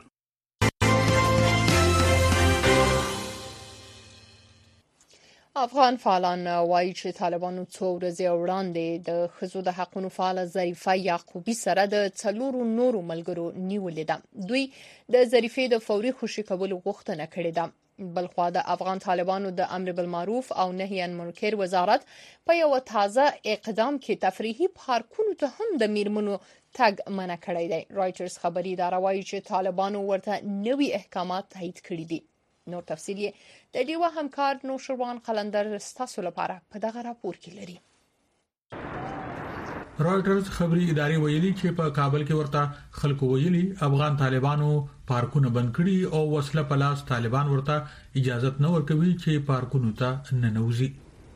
افغان فعالان وایي چې طالبانو څو ورځې وړاندې د ښځو د حقوقو فعال ظریفه یعقوبی سره د څلورو نورو ملګرو نیولې ده. دوی د ظریفې د فوري خوشي کولو غوښتنه کړې ده. بلخوا د افغان طالبانو د امر بالمعروف او نهي عن منکر وزارت په یو تازه اقدام کې تفریحي پارکونو ته هم د میرمنو تګ منع کړی دی. رایټرز خبري اداره وایي چې طالبانو ورته نوي احکامات تایید کړي دي. نور تفصیل یې د ډیوا همکار نوشروان قلندر ستاسو لپاره په دغه راپور کې لري. رایټرز خبري ادارې ویلي چې په کابل کې ورته خلکو ویلي افغان طالبانو پارکونه بند کړي او وسله په لاس طالبان ورته اجازه نه ورکوي چې پارکونو ته ننوځي.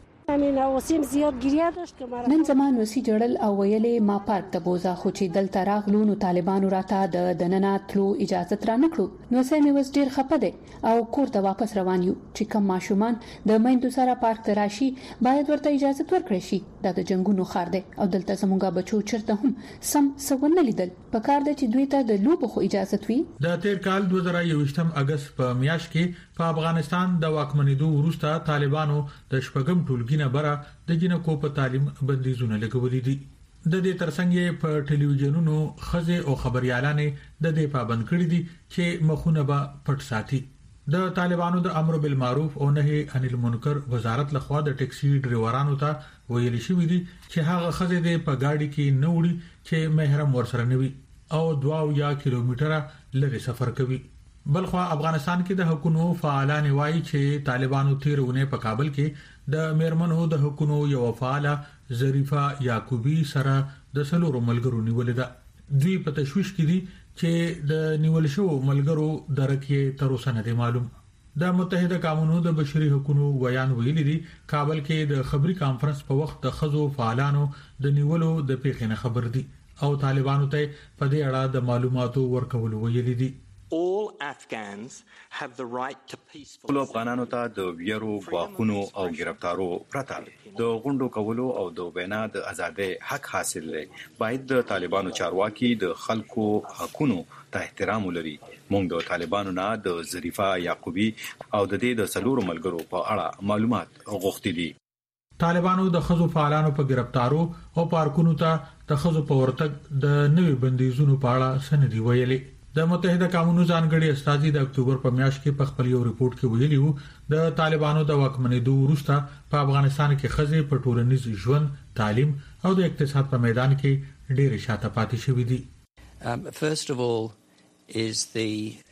نن زمان وسی جړل او ویلې ما پارک ته بوزا خو چې دلته راغلو نو طالبانو راته د دننه تلو اجازه تر نه کړو. نو سمې وس ډیر خپه دي او کور ته واپس روان یو چې کوم ماشومان د میندو سره پارک ته راشي باید ورته اجازه ورکړي شي. دا د جنگونو خار دی او دلته زموږه بچو چرته هم سم سونه لیدل په کار دی چې دوی ته د لوبو خو اجازه وي. د تیر کال دوه زره یوویشتم اگست په میاشت کې په افغانستان د واکمنېدو وروسته طالبانو د شپږم ټولګي نه بره د جنکو په تعلیم بندیزونه لګولې دي. د دې ترڅنګ په ټلویزیونونو خزه او خبريالانې د دې پابند کړی دي چې مخونه به پټ ساتي. د طالبانو د امر بالمعروف او نهي عن المنکر وزارت لخوا د ټیکسي ډرایورانو ته ویل شوی دي چې هغه خزه د په گاډي کې نه وړي چې محرم ورسره نه وي او دوه یا کیلومتره لري سفر کوي. بلخوا افغانستان کې د حکومت فعالان وایي چې طالبانو تیرونه په کابل کې د میرمنو د حقوقو یو فعاله ظریفه یعقوبی سره د سلورو ملګرو نیولې ده. دوی په تشویش کې دي چې د نیول شو ملګرو درکې تر اوسه نه معلوم. د متحده قومونو د بشري حقوقو ویان ویلي دي کابل کې د خبري کانفرنس په وخت د خزو فعالانو د نیولو د پیښې خبر دي او طالبانو ته په دې اړه د معلوماتو ورکول ویلي دي. All Afghans have the right to peaceful. ټول افغانانو ته د ویرو، غواخونو او گرفتارو پرته د غونډو کولو او د وینا د ازادۍ حق حاصل لري. باید د طالبانو چارواکي د خلکو حقونو ته احترام ولري. موږ د طالبانو نه د ظریفه یعقوبی او د دې د سلورو ملګرو په اړه معلومات غوښتي دي. طالبانو د خزو فعالانو په گرفتارو او پارکونو ته د خزو په ورتګ د نوي بندیزونو په اړه سندې ویلي. د متحده قومونو ځانګړي استازي د اکتوبر په میاشت کې په خپل یو ریپورت کې ویلي وو د طالبانو د واکمنېدو وروسته په افغانستان کې خزې په ټولنیز ژوند، تعلیم او د اقتصاد په میدان کې ډېر شاته پاتې شوې دي. Um, first of all is the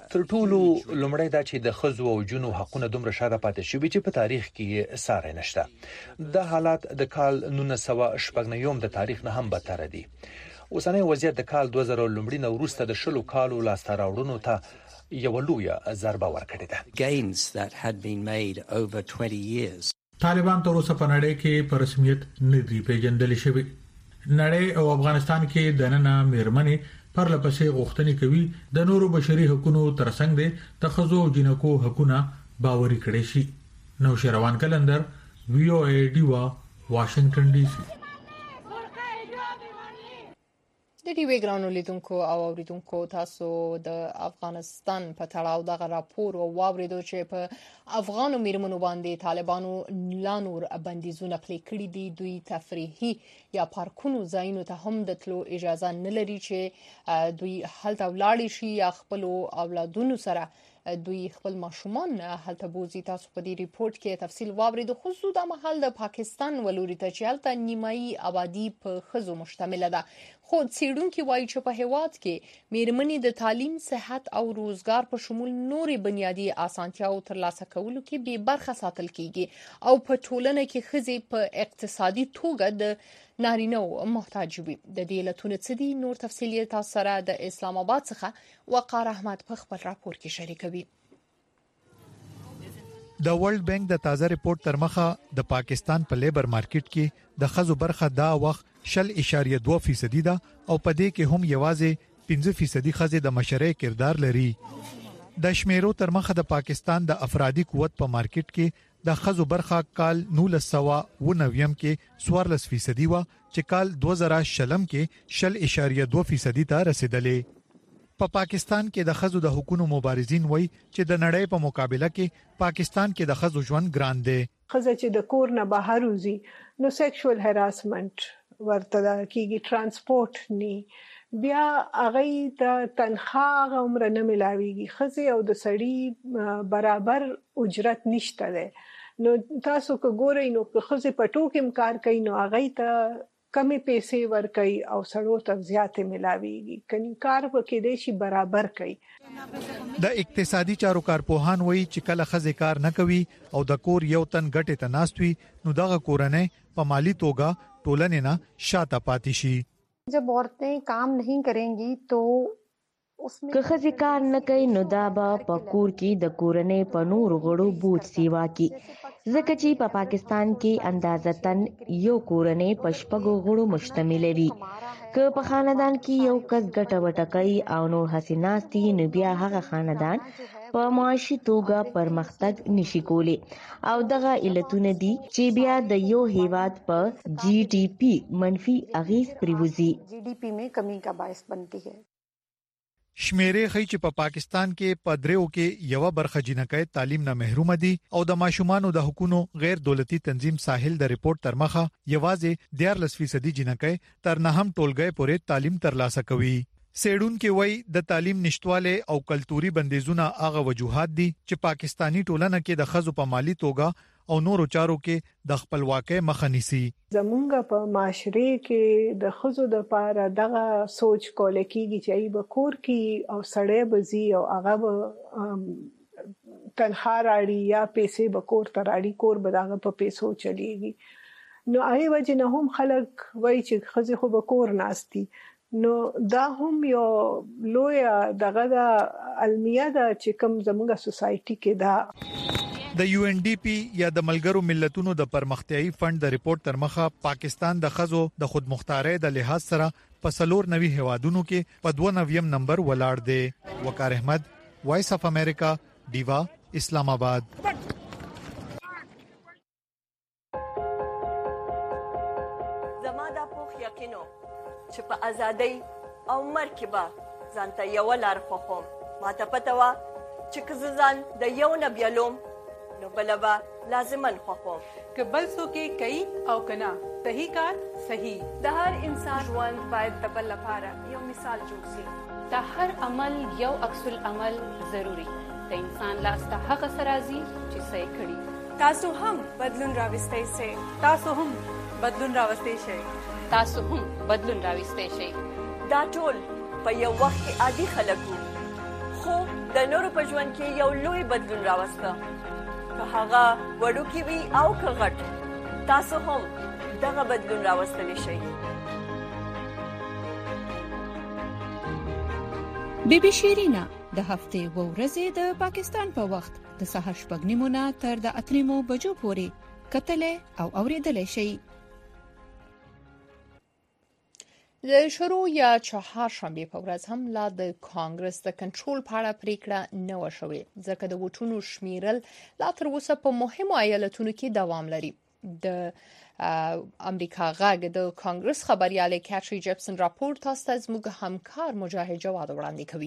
تر ټولو لومړی دا چې د خزو او جنو حقونه دومره شاته پاتې شوي چې په تاریخ کې ساره نشته. د حالات د کال نولس سوه شپږ نوي د تاریخ نه هم بدتر دي. اوسنۍ وضعیت د کال دوه زره لومړی نه وروسته د شلو کالو لاسته راوړنو ته یو لویه ضربه ورکړې ده. Gains that had been made over twenty years. طالبان تر اوسه په نړۍ کې په رسمیت نه دی پیژندل شوی. نړۍ او افغانستان کې د نن مېرمنې پر لپسې غوښتنې کوي د نورو بشري حقوقو ترڅنګ د خزو او جنکو حقوقونه باوري کړي شي. نو شروان کلندر وی او ای ډیوا واشنگټن ډي سي. د ټي وی ګرانو لیدونکو او اوریدونکو تاسو د افغانستان په تړاو دغه راپور او واوریدو چې په افغانو میرمنو باندې طالبانو لانور بندیزونه پلي کړي دي. دوی تفریحي یا پارکونو ځایونو ته هم د تلو اجازه نه لري چې دوی هلته ولاړ شي یا خپل اولادونو سره دوی خپل ماشومان هلته بوزي. تاسو په دې ریپورت کې تفصیل واوریدو. خصوصا د محل د پاکستان ولوري ته چې هلته نیمایي آبادی په خزو مشتمل ده. خو څېړونکي وایي چې په هیواد کې میرمنې د تعلیم، صحت او روزګار په شمول نورې بنیادی اسانتیاو ترلاسه کولو کې بې برخه ساتل کیږي او په ټولنه کې ښځې په اقتصادي توګه د نارینه‌و محتاج وي. د دې علتونه څه دي؟ نور تفصیل یې تاسو سره د اسلام آباد څخه وقار احمد په خپل راپور کې شریکوي. د ورلد بانک د تازه ریپورت تر مخه د پاکستان په لیبر مارکیټ کې د خزو برخه دا وخت شل اشاریه دوه فیصدي ده او په دې کې هم یوازې پنځه فیصدي خزې د مشرۍ کردار لري. د شمیرو تر مخه د پاکستان د افرادي قوت په مارکیټ کې د خزو برخه کال نولس سوه اوه نوي کې څوارلس فیصدي و چې کال دوه زره شلم کې شل اشاریه دوه فیصدي ته رسیدلې. په پا پاکستان کې د خزو د حقوقو مبارزین وایي چې د نړۍ په مقابله کې پاکستان کې د خزو ژوند ګران دی. خزه چې د کور نه بهر وځي نو سیکشوال هراسمنت ورته کیږي، ترانسپورت ني، بیا هغه ته تنخواه عمر نه ملاويږي. خزه او د سړي برابر اجرت نشته ده. نو تاسو که ګورئ نو که خزه په ټوکم کار کوي نو هغه ته کمی پیسې ورکړي او سړو ته زیاتې ملاويږي. کني کار وکړي د شي برابر کوي. د اقتصادي چارو کارپوهان وایي چې کله خزه کار نه کوي او د کور یو تن ګټه ته ناستوي نو دغه کورنۍ په مالی توګه ټولنې نه شاته پاتې شي. जब औरतें काम नहीं करेंगी तो که خزي کار نه کوي نو دا به په کور کې د کورنۍ په نور غړو بوج سیوا کی. ځکه چې په پاکستان کې اندازتن یو کورنۍ په شپږو غړو مشتمل وي. که په خاندان کې یو کس ګټه وټه کوي او نور حسیناستي نو بیا هغه خاندان په معاشي توګه پرمختګ نشي کولی او دغه علتونه دي چې بیا د یو هیواد په جی ډي پی منفي اغیز پریوزي. جی ډي پی में कमी का باعث बनती है. شمیرې خی چې په پاکستان کې پدریو کې یو برخه جنکې تعلیم نه محروم دي او د ماشومانو د حقوقو غیر دولتي تنظیم ساحل د ریپورت تر مخه یوازې دیارلس فیصدي جنکې تر نه هم ټولګي پورې تعلیم ترلاسه کوي. سیډون کې وای د تعلیم نشټواله او کلتوري بندیزونه هغه وجوهات دي چې پاکستانی ټولنه کې د خزو په مالی توګه او نورو چارو کې د خپلواکۍ مخه نیسي. زمونږ په معاشره کې د خزو د پاره دغه سوچ کول کېږي چې ای به کور کې او سړی بزي او هغه به تنخواه راړي یا پیسې به کور ته راړي، کور به دغه په پیسو چلیږي. نو هغه وجه نه هم خلک وایي چې خزه خو به کور ناشتي. نو دا هم یو لوی دغه د علمیه ده چې کوم زموږه سوسایټي کې ده. د یو ان ډي پی یا د ملګرو ملتونو د پرمختیايي فند د ریپورت تر مخه پاکستان د خزو د خود مختارۍ د لحاظ سره په سلور نوي هوادونو کې په دوه نویم نمبر ولاړ دی. وقار احمد، وایس اف امریکا، ډیوا، اسلام آباد. زما د پوخ یقینو چې په ازادۍ او مرکبه ځانته یو لار خوخم. ماته پته وا چې که ځان د یو نه بیلوم نو بلبا لازمن خوخم. که بل څوک کوي او کنا صحیح کار صحیح. د هر انسان ژوند باید د بل لپاره یو مثال جوړ شي. د هر عمل یو عکس العمل ضروری. د انسان لاس ته هغه سرازي چې صحیح کړي. تاسو هم بدلون راوستئ شئ. تاسو هم بدلون راوستئ شئ. تاسو هم بدلون راوستئ شئ. دا ټول په یو وخت کې عادي خلک وو، خو د نورو په ژوند کې یو لوی بدلون راوسته، که هغه وړوکی وي او که غټ، تاسو هم دغه بدلون راوستلی شئ. بی بی شیرینا د هفتې و ورځې د پاکستان په وخت د سهار شپږ نیمو نه تر د اته نیمو بجو پورې کتلې او اوریدلې شي. د شروع یا چهارشنبه په ورځ هم لا د کانګرس د کنټرول په اړه پریکړه نه و شوې، ځکه د ووټونو شمیرل لا تر اوسه په مهمو ایالتونو کې دوام لري. د امریکا غږ د کانګرس خبريال کاتری جپسن راپور تاسو ته زموږ همکار مجاهد جواد وړاندې کوي.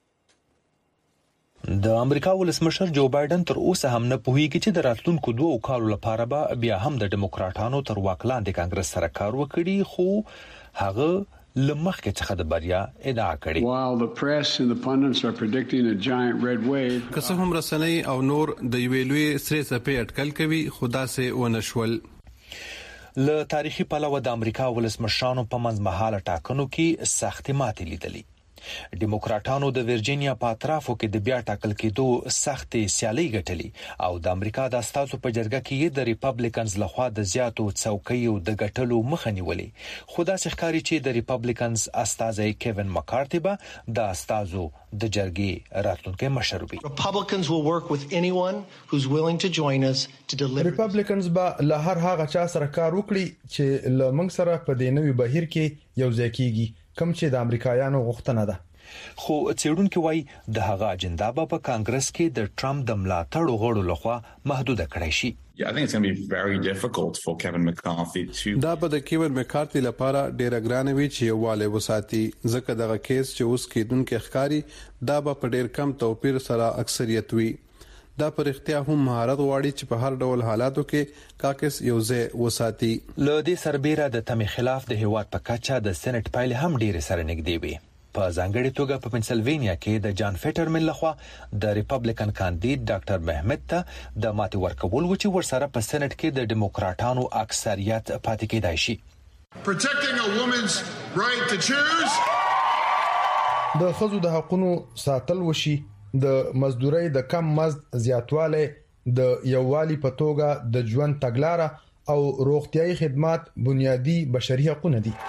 د امریکا ولسمشر جو بایدن تر اوسه هم نه پوهیږي چې د راتلونکو دوه کالو لپاره به بیا هم د دیموکراتانو تر واک لاندې کانګرس سره کار وکړي، خو هغه لمخکې څخه د بریا ادعا کړې. While the press and the pundits are predicting a giant red wave, که څه هم رسنۍ او نور د یوې لوی سرې څپې اټکل کوي، خدا سه ونشول. له تاریخي پلوه د امریکا ولسمشرانو په منځمهاله ټاکنو کې سختې ماتې لیدلې. دیموکراتانو د ورجینیا په اطرافو کې د بیا ټاکل کېدو سختې سیالي ګټلې او د امریکا د استازو په جرګه کې د ریپبلیکنز لخوا د زیاتو څوکیو د ګټلو مخه نیولې، خو داسې ښکاري چې د ریپبلیکنز استازی کیوین مکارتي به د استازو د جرګې راتلونکي مشر وي. Republicans will work with anyone who's willing to join us to deliver. ریپبلیکنز به له هر هغه چا سره کار وکړي چې له موږ سره په دې نوي بهیر کې یو ځای کیږي، کوم چې د امریکایانو غوښتنه ده. خو څېړونکو وايي د هغه اجنډا به په کانګرس کې د ټرمپ د ملاتړ غړو لخوا محدود کړای شي. Yeah, I think it's going to be very difficult for Kevin McCarthy to دا به د کیون مکارتي لپاره ډېر ګران وي چې یواله وساتي، ځکه دغه کیس چې اوس کېدونکو ښکاری دا به په ډېر کم توپیر سره اکثریت وي. دا پر اختیار هم مهارت غواړي چې په هر ډول حالاتو کې کاکس یو ځای وساتي. له دې سربېره د تمې خلاف د هیواد په کچه د سېنات پایل هم ډېر سره نږدې وي. په ځانګړي توګه په پنسلوینیا کې د جان فیټرمن لخوا د ریپبلیکن کاندید ډاکټر محمد ته د ماتې ورکول و چې ورسره په سېنات کې د دیموکراتانو اکثریت پاتې کېدای شي. Protecting a woman's right to choose. د ښځو د حقوقو ساتل وشي، د مزدورۍ د کم مزد زیاتوالی، د یووالي په توګه د ژوند تګلارې او روغتيایي خدمات بنیادی بشري حقوق دي.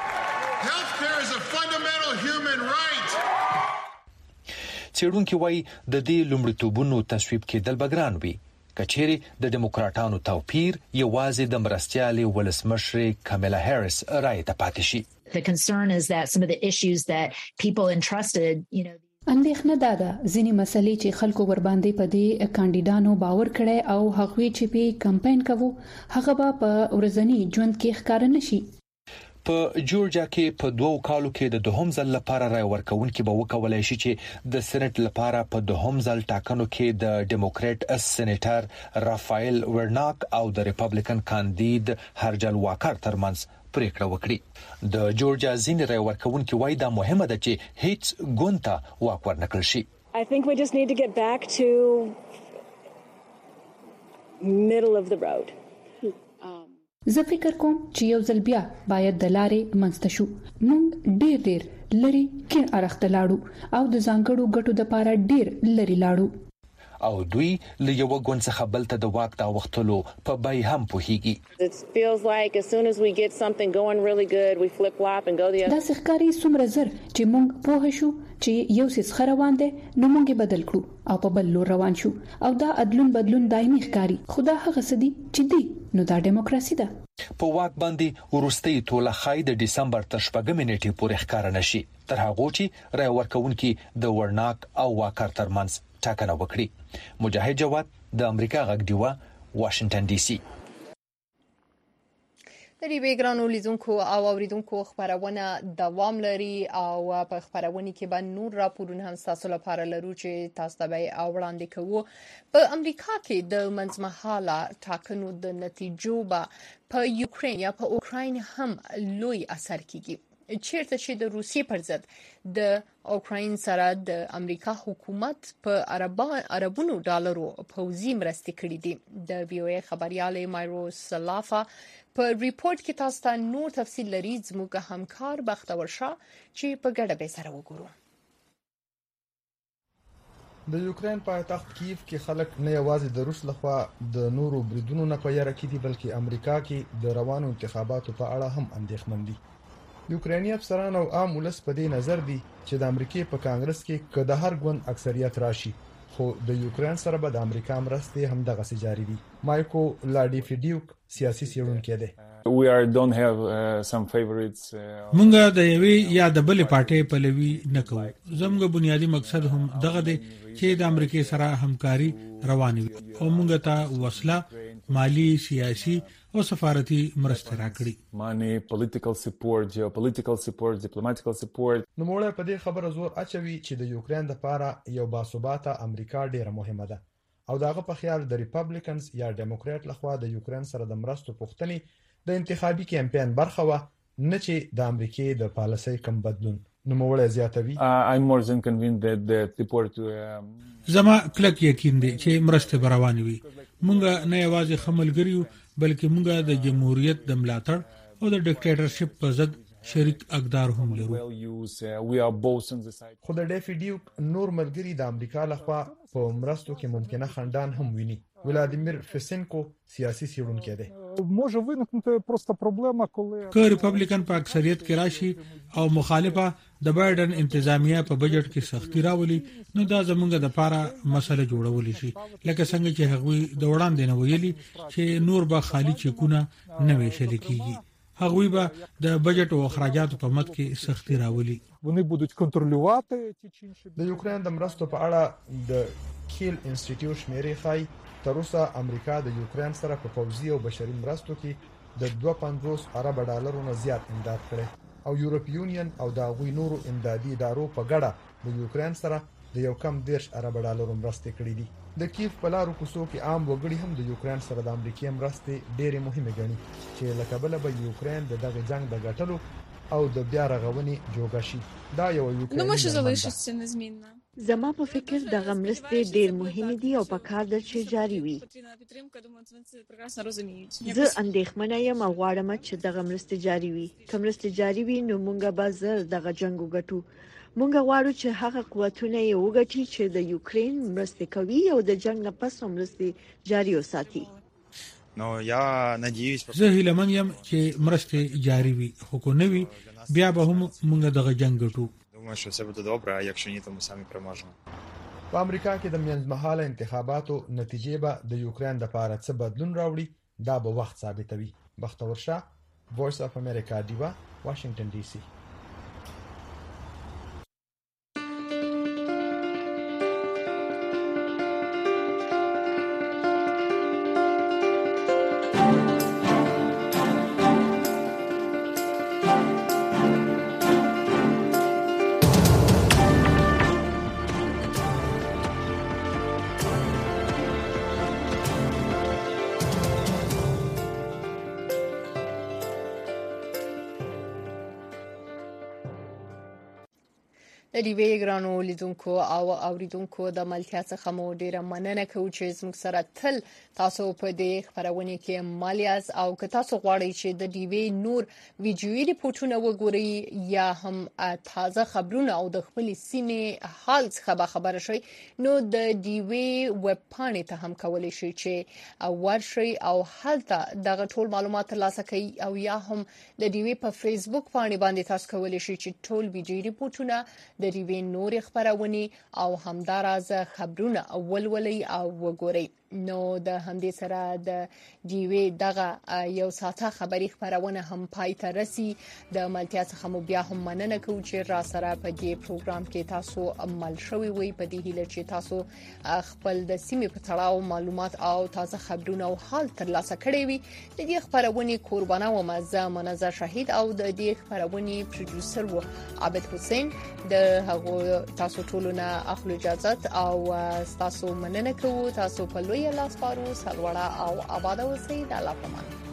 څېړونکو وايي د دې لومړیتوبونو تصویب کېدل بګران وي، کچېرې د دیموکراتانو توپیر یوازې د مرستيالي ولسمشر کاملا هریس رائے ته پاتې شي. The concern is that some of the issues that people entrusted, you know, اندېښنه ده ده ځینې مسلې چې خلکو ور باندې په دې کاندیدانو باور کړي او هغوی چې په کمپاین کوي هغه به په ورځنی ژوند کې ښکار نشي. په جورجیا کې په دوو کالو کې د دوهم ځل لپاره رای ورکونکو به وکولای شي چې د سېنات لپاره په دوهم ځل ټاکنو کې د ډیموکرات سېنیټر رافایل ورناک او د ریپبلیکن کاندید هرجل واکر ترمنځ پریکړه وکړي. د جورجیا ځینې رای ورکونکو وايي دا مهمه ده چې هیڅ ګونته واک ورنکړل شي. I think we just need to get back to middle of the road. زه فکر کوم چې یو ځل بیا باید د لارې منځته شو. موږ ډېر ډېر لري کین ارخته لاړو او د ځانګړو ګټو د لپاره ډېر لري لاړو. او دوی له یو ګوند څخه بل ته د واک دا وختلو په بای هم پوهیږي. It feels like as soon as we get something going really good, we flip flop and go the other. دا ښکاری څومره زر چې موږ پوه شو چې یو څه ښه روان دي نو موږ بدل کړو او په بل لور روان شو او دا عدلون بدلون دایمي ښکاری. خدا هغه سدي چې دی نو دا دیموکراسي ده. په واک باندې ورستي توله خای د دسمبر تر شپږم نیټې پورې ښکار نشي تر هغه چې رای ورکونکي د ورناک او واکر ترمنځ ټاکنه وکړي. مجاهد جواد د امریکا غږ دیوا واشنگټن ډي سي. د ریوی ګرانو لیدونکو او اوریدونکو خبرونه دوام لري او په خبرونه کې به نور راپورونه هم تاسو لپاره لرو چې تاسو ته به وړاندې کوو. په امریکا کې د منځمهاله ټاکنو د نتیجو به په یوکرين یا په اوکراین هم لوی اثر کوي. چیرته چې د روسیې پر ضد د اوکراین سره د امریکا حکومت په عربونو ډالرو پوځي مرستې کړې دي. د وی او ای خبريال مایرو سلافا په ریپورت کې تاسو ته نور تفصیل لري. زموږ همکار بختور شاه چې په ګډه به سره وګورو. د یوکرين پایتخت کیف کې خلک نه یوازې د روس لخوا د نورو بریدونو نه پیره کیدي بلکې امریکا کې د روانو انتخاباتو په اړه هم اندېښمن دي. یوکراني افسران او عام ولس په دې نظر دي چې د امریکای په کانګرس کې که د هر ګوند اکثریت راشي خو د یوکرين سره به د امریکا مرستې هم دغه سي جاری دي. مایکو لاډیفیډیوک سیاسي څېړونکی دی. We are don't have uh, some favorites. مونږه د یوې یا د بلې پارټۍ پلوي نه کوو. زموږ بنیادی مقصد هم دغه دی چې د امریکای سره همکاري روانه وي او مونږ ته وسله، مالی، سیاسي او سفارتي مرسته راکړي. Money, political support, geopolitical support, diplomatical support. نو موږ په دې خبره زور اچوي چې د یوکرين لپاره یو باثباته امریکا ډیره مهمه ده او داغه په خیال د ریپبلیکنز یا ډیموکرات لخوا د یوکرين سره د مرستو پوښتنې د انتخابي کمپاین برخه و نه چې د امریکای د پالیسۍ کم بدلون. نو موږ زیاتوي I'm more than convinced that the support to زما کلک یقین دی چې مرسته روانه وي. مونږ نه یوازې خملګریو بلکې مونږ د جمهوریت د ملاتړ او د ډیکټیټرشپ په ضد شریک اقدار هم لرو. خو د ډیفیډیوک نور ملګری د امریکا لخوا په مرستو کې ممکنه خندان هم ویني. ولادیمیر فسنکو سیاسي څېړونکی دی. може виникнути просто проблема, коли که ریپبلیکن په اکثریت کې راشي او مخالفه د بایدن انتظامیه په بجټ کې سختي راولي نو دا زمونږ د لپاره مسله جوړول شي لکه څنګه چې هغوی د وړاندې نه ویلي چې نور به خالی چکونه نه ویشل کیږي. هغوی به د بجټ او اخراجاتو په مد کې سختي راولي. вони будуть контролювати ті чи інші. د یوکرين د مرستو په اړه د کیل انسټیټیوټ شمیرې ښایي تر اوسه امریکا د یوکرين سره په پوځي او بشري مرستو کې د دوه پنځوس ارب ډالرو نه زیات امداد کړي او یورپ یونین او د غوي نورو امدادي ادارو په ګډه د یوکرين سره د یو کم دیرش ارب ډالرو مرستې کړې دي. د کیف په لارو کوڅو کې عام وګړي هم د یوکرين سره د امریکای مرستې ډېرې مهمه ګڼي چې لکه بل به یوکرين د دغه جنگ د ګټلو او د بیا رغونې جوګه شي. دا یو یوکرين نه може залишитися незмінна. زما په فکر د غمرستې ډېر مهم دي او په کار د چې جاری وي. زه اندېښمنه یم او غواړم چې د غمرستې جاری وي. کمرستې جاری وي نو مونږ به زر دغه جنگ وګټو. مونږ غواړو چې هغه قوتونه یې وګټي چې د یوکرين مرستې کوي او د جنگ نه پس مرستې جاری وساتي. نو یا надіюсь زه هیله من یم چې مرستې جاری وي خو کو نه وي بیا به هم مونږ دغه جنگ ګټو. думаю, що все буде добре, а якщо ні, то ми самі переможемо. په امریکا کې د منځمهاله انتخاباتو نتیجې به د یوکرين د لپاره څه بدلون راوړي دا به وخت ثابتوي. بختور شاه، وایس اف امریکا دیوا، واشنگټن ډي سي. د ډیوی ګرانو لیدونکو او اوریدونکو د ملتیا څخه مو ډیره مننه کوم چې زموږ سره تل تاسو په دې خبرونه کې مالیاز او که تاسو غواړئ چې د ډیوی نور ویډیویي ریپورتونه وګورئ یا هم تازه خبرونه او د خپل سیمې حال څخه خبر شئ نو د ډیوی ویب پاڼې ته هم کولای شئ چې ورشئ او هلته دغه ټول معلومات ترلاسه کړئ او یا هم د ډیوی په فیسبوک باندې باندې تاسو کولای شئ چې ټول ویډیویي ریپورتونه د ډیوی نور خبرونه او همداراز خبرونه ولولئ او وګورئ. نو د همدې سره د ډیوی دغه یو ساعته خبري خبرونه هم پای ته رسي. د ملتیا څخه مو بیا هم مننه کوم چې را سره په دې پروګرام کې تاسو عمل شوي وي. په دې هیله چې تاسو خپل د سیمې په تړاو معلومات او تازه خبرونه او حال ترلاسه کړئ وي. د دې خبرونه قربانه و مزه منزه شهید او د دې خبرونه پروډوسر و عابد حسین. د هغه تاسو ټول نه اخلو اجازه او تاسو مننه کوم. تاسو په لوی لاس پارو سلوړه او آباد اوسئ. د الله پامان.